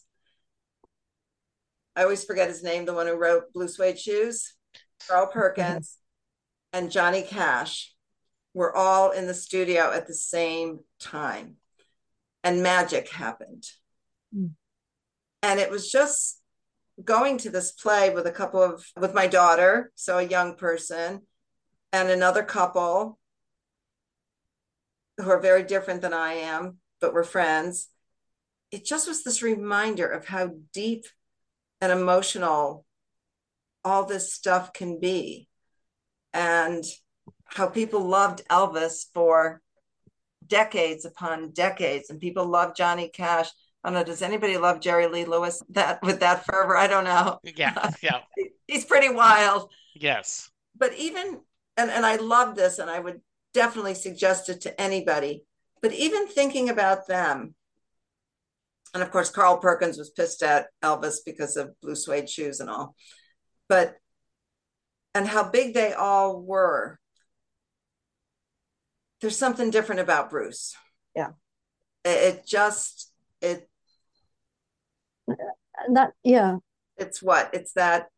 C: I always forget his name, the one who wrote Blue Suede Shoes, Carl Perkins, and Johnny Cash were all in the studio at the same time. And magic happened. And it was just going to this play with my daughter, so a young person, and another couple who are very different than I am, but we're friends. It just was this reminder of how deep and emotional all this stuff can be, and how people loved Elvis for decades upon decades, and people loved Johnny Cash. I don't know, does anybody love Jerry Lee Lewis with that fervor? I don't know.
E: Yeah.
C: He's pretty wild.
E: Yes.
C: But even, and I love this, and I would definitely suggest it to anybody, but even thinking about them, and of course, Carl Perkins was pissed at Elvis because of blue suede shoes and all, but, and how big they all were. There's something different about Bruce.
D: Yeah.
C: It just,
D: that, yeah.
C: It's what? It's that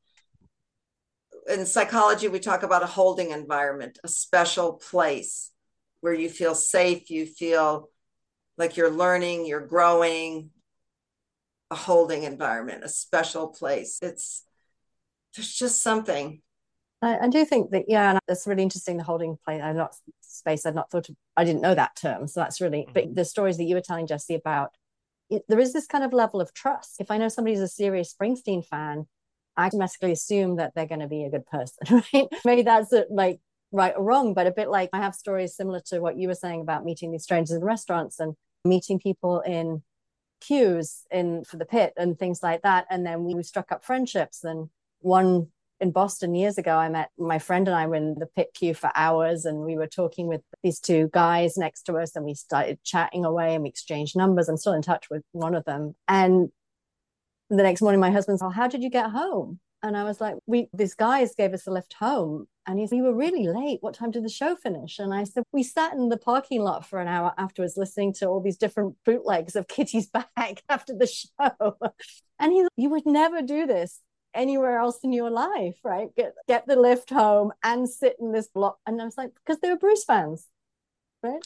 C: in psychology, we talk about a holding environment, a special place where you feel safe, you feel like you're learning, you're growing, a holding environment, a special place. There's just something.
D: I do think that, yeah, and it's really interesting, the holding place. I'd not thought of, I didn't know that term. So that's really, but the stories that you were telling Jesse about, there is this kind of level of trust. If I know somebody's a serious Springsteen fan, I automatically assume that they're going to be a good person, right? Maybe that's like right or wrong, but a bit like I have stories similar to what you were saying about meeting these strangers in restaurants and meeting people in queues for the pit and things like that. And then we struck up friendships. And one in Boston years ago, I met my friend and I were in the pit queue for hours, and we were talking with these two guys next to us, and we started chatting away and we exchanged numbers. I'm still in touch with one of them. And the next morning, my husband's, "Oh, how did you get home?" And I was like, these guys gave us a lift home. And he said, "You were really late. What time did the show finish?" And I said, "We sat in the parking lot for an hour afterwards listening to all these different bootlegs of Kitty's Back after the show." And he's like, "You would never do this anywhere else in your life, right? Get the lift home and sit in this block." And I was like, because they were Bruce fans, right?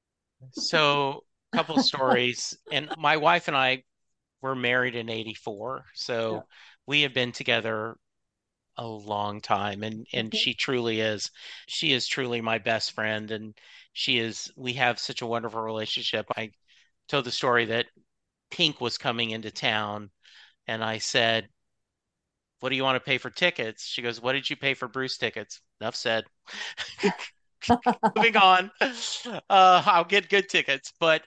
E: So a couple of stories. And my wife and I were married in 84. So yeah, we have been together a long time. And she is truly my best friend. And we have such a wonderful relationship. I told the story that Pink was coming into town, and I said, "What do you want to pay for tickets?" She goes, "What did you pay for Bruce tickets?" Enough said. Moving on. I'll get good tickets. But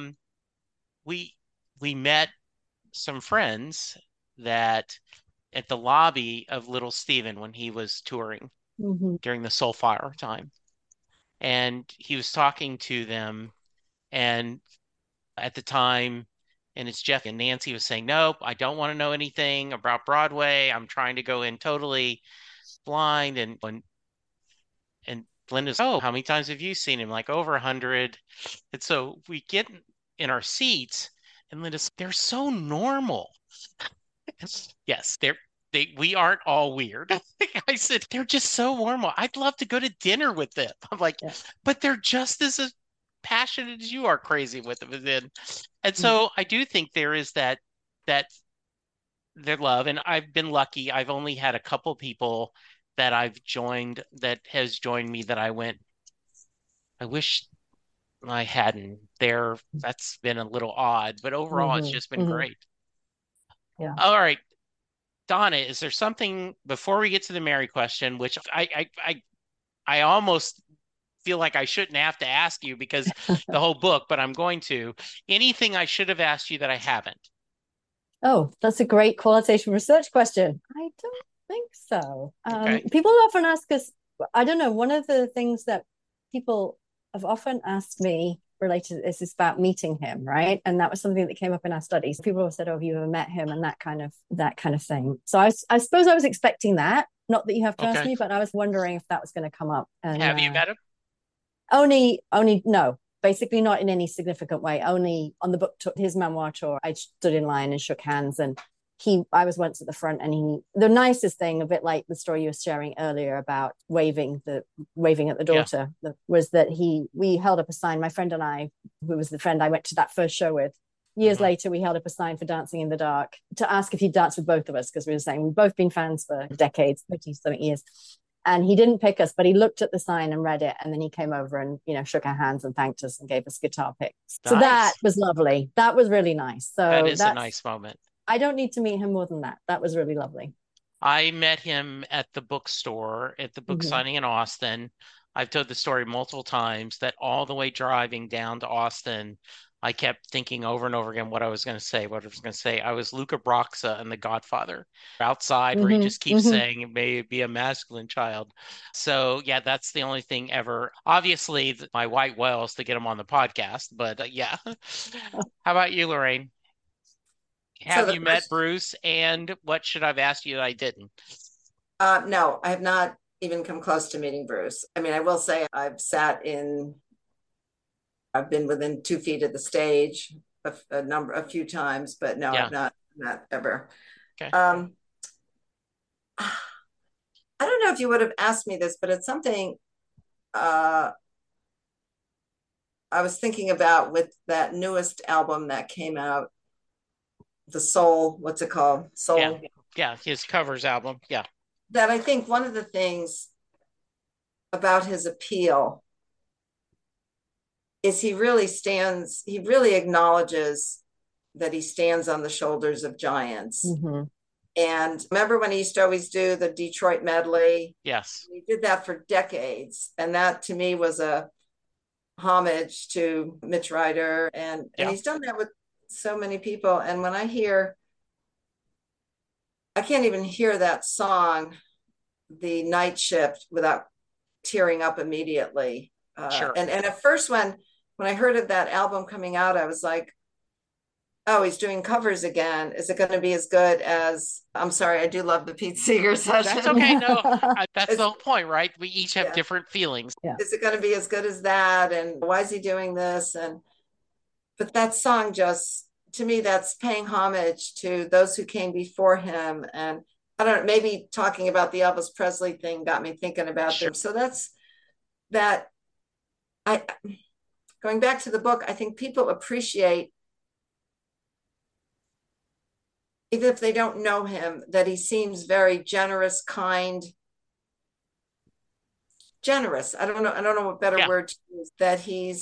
E: we met some friends that at the lobby of Little Steven when he was touring during the Soulfire time. And he was talking to them, and at the time, and it's Jeff and Nancy was saying, "Nope, I don't want to know anything about Broadway. I'm trying to go in totally blind." And Linda's, "Oh, how many times have you seen him?" Like, over 100. And so we get in our seats, and Linda's, "They're so normal." Yes, we aren't all weird. I said, "They're just so normal. I'd love to go to dinner with them." I'm like, yeah, "But they're just as passionate as you are crazy with them." And so I do think there is that their love. And I've been lucky. I've only had a couple people that I've joined that has joined me that I went, "I wish I hadn't." That's been a little odd, but overall it's just been great.
D: Yeah.
E: All right. Donna, is there something before we get to the Mary question, which I almost feel like I shouldn't have to ask you because the whole book, but I'm going to. Anything I should have asked you that I haven't?
D: Oh, that's a great qualitative research question. I don't think so.
E: Okay.
D: People often ask us, I don't know, one of the things that people have often asked me related to this is about meeting him, right? And that was something that came up in our studies. People have said, "Oh, have you ever met him?" and that kind of thing. So I suppose I was expecting that. Not that you have to ask me, but I was wondering if that was going to come up. And
E: have you met him?
D: Only no. Basically not in any significant way. Only on the book tour, his memoir tour, I stood in line and shook hands, and I was once at the front, and the nicest thing, a bit like the story you were sharing earlier about waving at the daughter, was that we held up a sign, my friend and I, who was the friend I went to that first show with. Years later, we held up a sign for Dancing in the Dark to ask if he'd dance with both of us, because we were saying we've both been fans for decades, 30-something years. And he didn't pick us, but he looked at the sign and read it. And then he came over and, shook our hands and thanked us and gave us guitar picks. Nice. So that was lovely. That was really nice. So
E: that is a nice moment.
D: I don't need to meet him more than that. That was really lovely.
E: I met him at the bookstore, at the book signing in Austin. I've told the story multiple times that all the way driving down to Austin, I kept thinking over and over again what I was going to say, I was Luca Brasi in The Godfather, outside where he just keeps saying it may be a masculine child. So yeah, that's the only thing ever. Obviously, my white whales to get him on the podcast, but yeah. How about you, Lorraine?
C: So
E: Have you met Bruce, and what should I have asked you that I didn't?
C: No, I have not even come close to meeting Bruce. I mean, I will say I've been within 2 feet of the stage a few times, but no,
E: Yeah.
C: I've not ever.
E: Okay.
C: I don't know if you would have asked me this, but it's something I was thinking about with that newest album that came out, the Soul, what's it called? Soul.
E: Yeah, his covers album. Yeah.
C: That I think one of the things about his appeal is he really acknowledges that he stands on the shoulders of giants.
D: Mm-hmm.
C: And remember when he used to always do the Detroit medley?
E: Yes.
C: He did that for decades. And that to me was a homage to Mitch Ryder. And he's done that with so many people. And when I can't even hear that song, The Night Shift, without tearing up immediately.
E: Sure.
C: And at first when I heard of that album coming out, I was like, oh, he's doing covers again. Is it going to be as good as, I'm sorry, I do love the Pete Seeger session.
E: That's okay. No, that's the whole point, right? We each have different feelings.
C: Yeah. Is it going to be as good as that? And why is he doing this? But that song just, to me, that's paying homage to those who came before him. And I don't know, maybe talking about the Elvis Presley thing got me thinking about them. So that's that. Going back to the book, I think people appreciate, even if they don't know him, that he seems very generous, kind, generous. I don't know what better word to use. That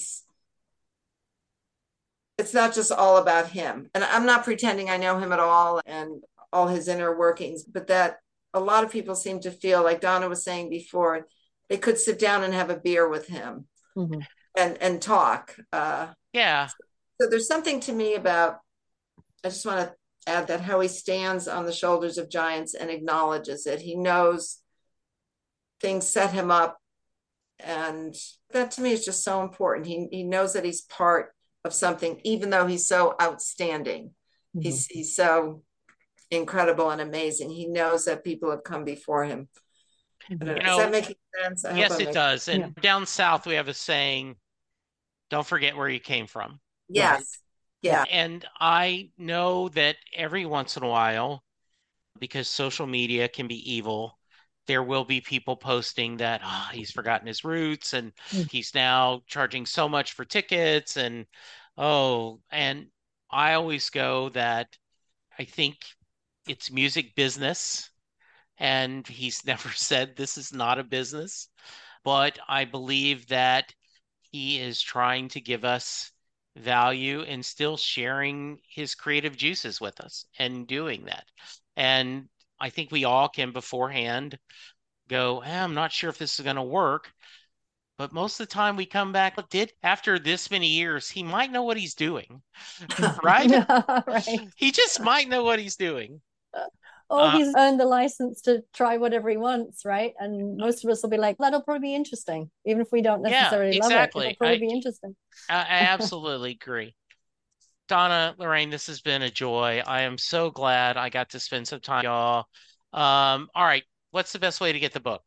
C: it's not just all about him. And I'm not pretending I know him at all and all his inner workings, but that a lot of people seem to feel, like Donna was saying before, they could sit down and have a beer with him and talk.
E: Yeah.
C: So there's something to me about, I just want to add that, how he stands on the shoulders of giants and acknowledges it. He knows things set him up. And that to me is just so important. He knows that he's part of something, even though he's so outstanding. He's so incredible and amazing. He knows that people have come before him. Does that make sense?
E: Yes, it does. And down south, we have a saying, don't forget where you came from.
C: Yes. Yeah.
E: And I know that every once in a while, because social media can be evil, there will be people posting that he's forgotten his roots and he's now charging so much for tickets. And I always go that I think it's music business. And he's never said this is not a business. But I believe that he is trying to give us value and still sharing his creative juices with us and doing that. And I think we all can beforehand go, I'm not sure if this is going to work. But most of the time we come back, after this many years, he might know what he's doing, right?
D: Right.
E: He just might know what he's doing.
D: He's earned the license to try whatever he wants, right? And most of us will be like, that'll probably be interesting. Even if we don't necessarily love it, it'll probably be interesting.
E: I absolutely agree. Donna, Lorraine, this has been a joy. I am so glad I got to spend some time with y'all. All right. What's the best way to get the book?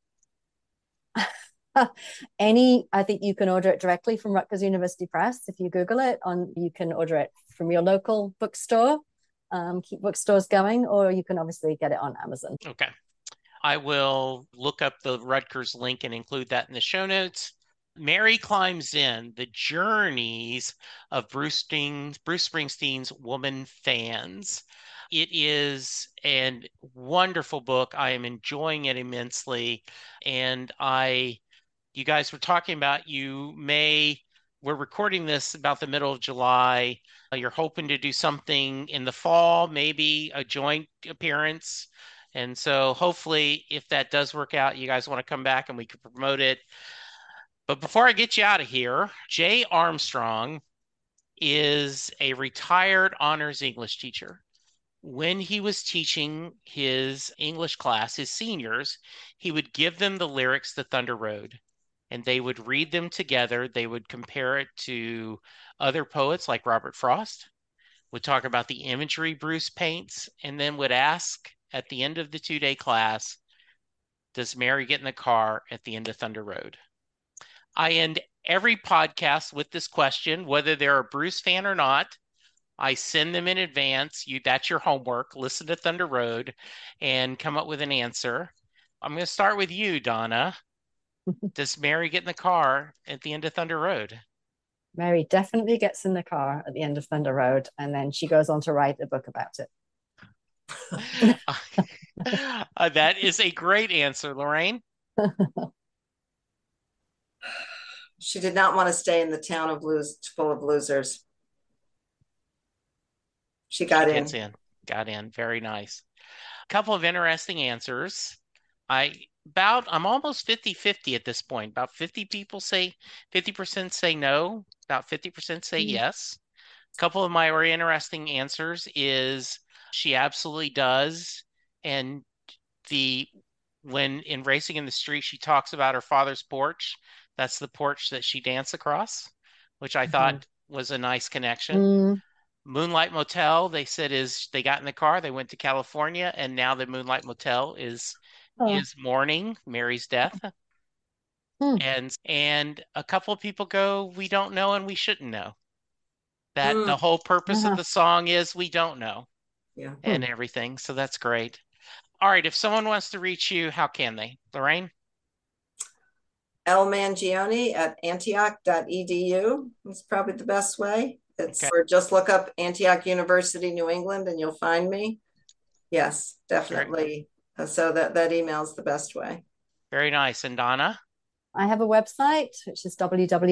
D: I think you can order it directly from Rutgers University Press. If you Google it, you can order it from your local bookstore. Keep bookstores going, or you can obviously get it on Amazon.
E: Okay. I will look up the Rutgers link and include that in the show notes. Mary Climbs In, The Journeys of Bruce Springsteen's Woman Fans. It is a wonderful book. I am enjoying it immensely. And you guys were talking about, we're recording this about the middle of July. You're hoping to do something in the fall, maybe a joint appearance. And so hopefully if that does work out, you guys want to come back and we can promote it. But before I get you out of here, Jay Armstrong is a retired honors English teacher. When he was teaching his English class, his seniors, he would give them the lyrics to Thunder Road, and they would read them together. They would compare it to other poets like Robert Frost, would talk about the imagery Bruce paints, and then would ask at the end of the 2-day class, does Mary get in the car at the end of Thunder Road? I end every podcast with this question, whether they're a Bruce fan or not. I send them in advance. That's your homework. Listen to Thunder Road and come up with an answer. I'm going to start with you, Donna. Does Mary get in the car at the end of Thunder Road?
D: Mary definitely gets in the car at the end of Thunder Road, and then she goes on to write a book about it.
E: That is a great answer, Lorraine.
C: She did not want to stay in the town of full of losers. She got in.
E: Got in. Very nice. A couple of interesting answers. I'm almost 50-50 at this point. About 50% say no, about 50% say yes. A couple of my very interesting answers is she absolutely does. And when in Racing in the Street, she talks about her father's porch. That's the porch that she danced across, which I thought was a nice connection. Moonlight Motel, they said they got in the car, they went to California, and now the Moonlight Motel is mourning Mary's death. And a couple of people go, we don't know and we shouldn't know. That the whole purpose of the song is we don't know.
C: Yeah.
E: And everything. So that's great. All right. If someone wants to reach you, how can they? Lorraine?
C: lmangione@antioch.edu is probably the best way. Or just look up Antioch University, New England, and you'll find me. Yes, definitely. So that email is the best way.
E: Very nice. And Donna?
D: I have a website, which is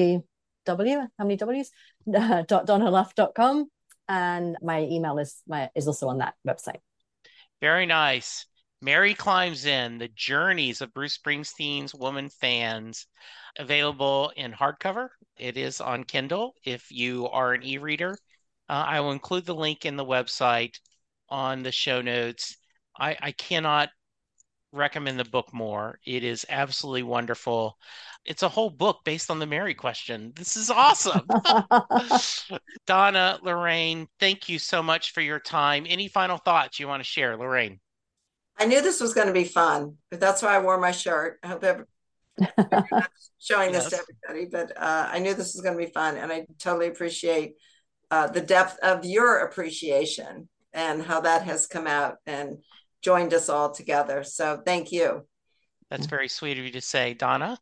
D: www.donnaluff.com. And my email is also on that website.
E: Very nice. Mary Climbs In, The Journeys of Bruce Springsteen's Woman Fans, available in hardcover. It is on Kindle if you are an e-reader. I will include the link in the website on the show notes. I cannot recommend the book more. It is absolutely wonderful. It's a whole book based on the Mary question. This is awesome. Donna, Lorraine, thank you so much for your time. Any final thoughts you want to share, Lorraine?
C: I knew this was going to be fun, but that's why I wore my shirt. I hope everyone's showing this to everybody, but I knew this was going to be fun, and I totally appreciate the depth of your appreciation and how that has come out and joined us all together. So thank you.
E: That's very sweet of you to say. Donna?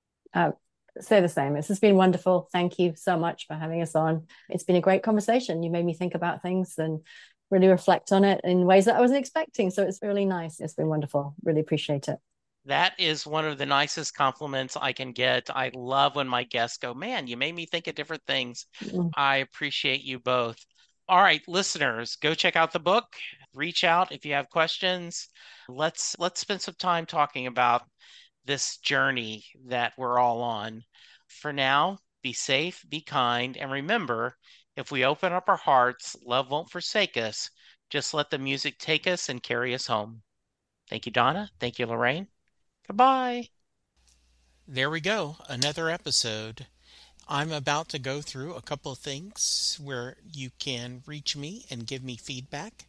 D: Say the same. This has been wonderful. Thank you so much for having us on. It's been a great conversation. You made me think about things and really reflect on it in ways that I wasn't expecting. So it's really nice. It's been wonderful. Really appreciate it.
E: That is one of the nicest compliments I can get. I love when my guests go, man, you made me think of different things. I appreciate you both. All right, listeners, go check out the book. Reach out if you have questions. Let's spend some time talking about this journey that we're all on. For now, be safe, be kind, and remember, if we open up our hearts, love won't forsake us. Just let the music take us and carry us home. Thank you, Donna. Thank you, Lorraine. Goodbye. There we go. Another episode. I'm about to go through a couple of things where you can reach me and give me feedback.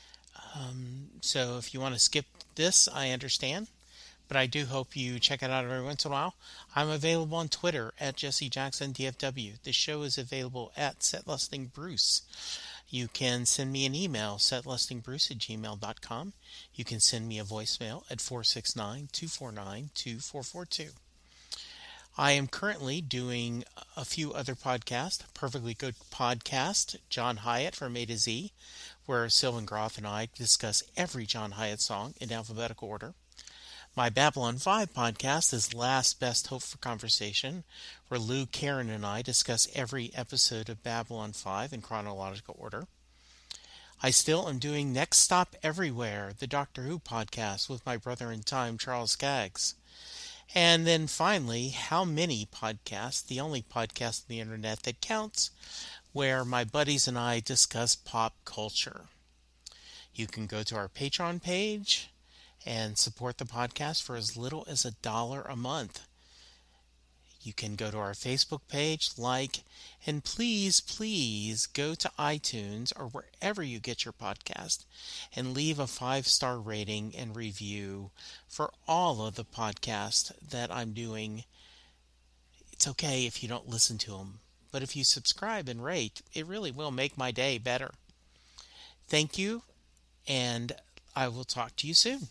E: So if you want to skip this, I understand. But I do hope you check it out every once in a while. I'm available on Twitter at Jesse Jackson DFW. The show is available at setlustingbruce. You can send me an email, setlustingbruce@gmail.com. You can send me a voicemail at 469-249-2442. I am currently doing a few other podcasts. Perfectly Good Podcast, John Hyatt from A to Z, where Sylvan Groth and I discuss every John Hyatt song in alphabetical order. My Babylon 5 podcast is Last Best Hope for Conversation, where Lou, Karen, and I discuss every episode of Babylon 5 in chronological order. I still am doing Next Stop Everywhere, the Doctor Who podcast with my brother in time, Charles Skaggs. And then finally, How Many Podcasts, the only podcast on the internet that counts, where my buddies and I discuss pop culture. You can go to our Patreon page and support the podcast for as little as $1 a month. You can go to our Facebook page, like, and please go to iTunes or wherever you get your podcast and leave a 5-star rating and review for all of the podcasts that I'm doing. It's okay if you don't listen to them, but if you subscribe and rate, it really will make my day better. Thank you, and I will talk to you soon.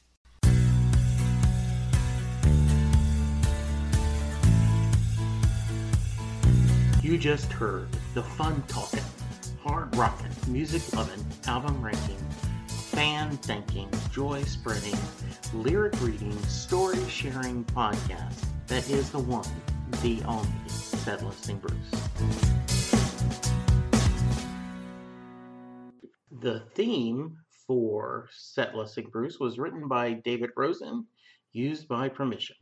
G: You just heard the fun-talking, hard-rocking, music-loving, album-ranking, fan-thinking, joy-spreading, lyric-reading, story-sharing podcast that is the one, the only, Set Listing Bruce. The theme for Set Listing Bruce was written by David Rosen, used by permission.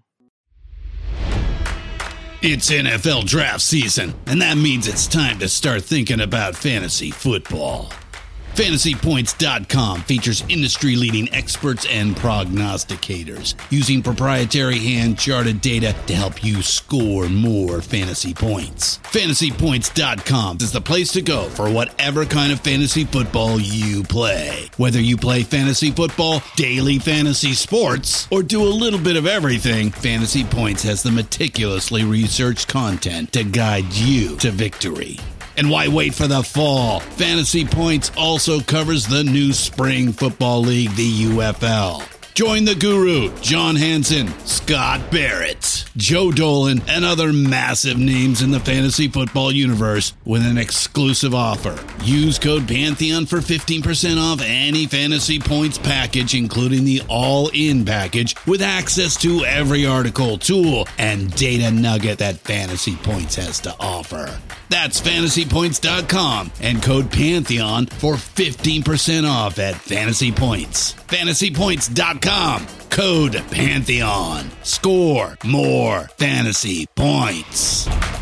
F: It's NFL draft season, and that means it's time to start thinking about fantasy football. FantasyPoints.com features industry-leading experts and prognosticators using proprietary hand-charted data to help you score more fantasy points. FantasyPoints.com is the place to go for whatever kind of fantasy football you play. Whether you play fantasy football, daily fantasy sports, or do a little bit of everything, Fantasy Points has the meticulously researched content to guide you to victory. And why wait for the fall? Fantasy Points also covers the new spring football league, the UFL. Join the guru, John Hansen, Scott Barrett, Joe Dolan, and other massive names in the fantasy football universe with an exclusive offer. Use code Pantheon for 15% off any Fantasy Points package, including the all-in package, with access to every article, tool, and data nugget that Fantasy Points has to offer. That's FantasyPoints.com and code Pantheon for 15% off at Fantasy Points. FantasyPoints.com, code Pantheon. Score more fantasy points.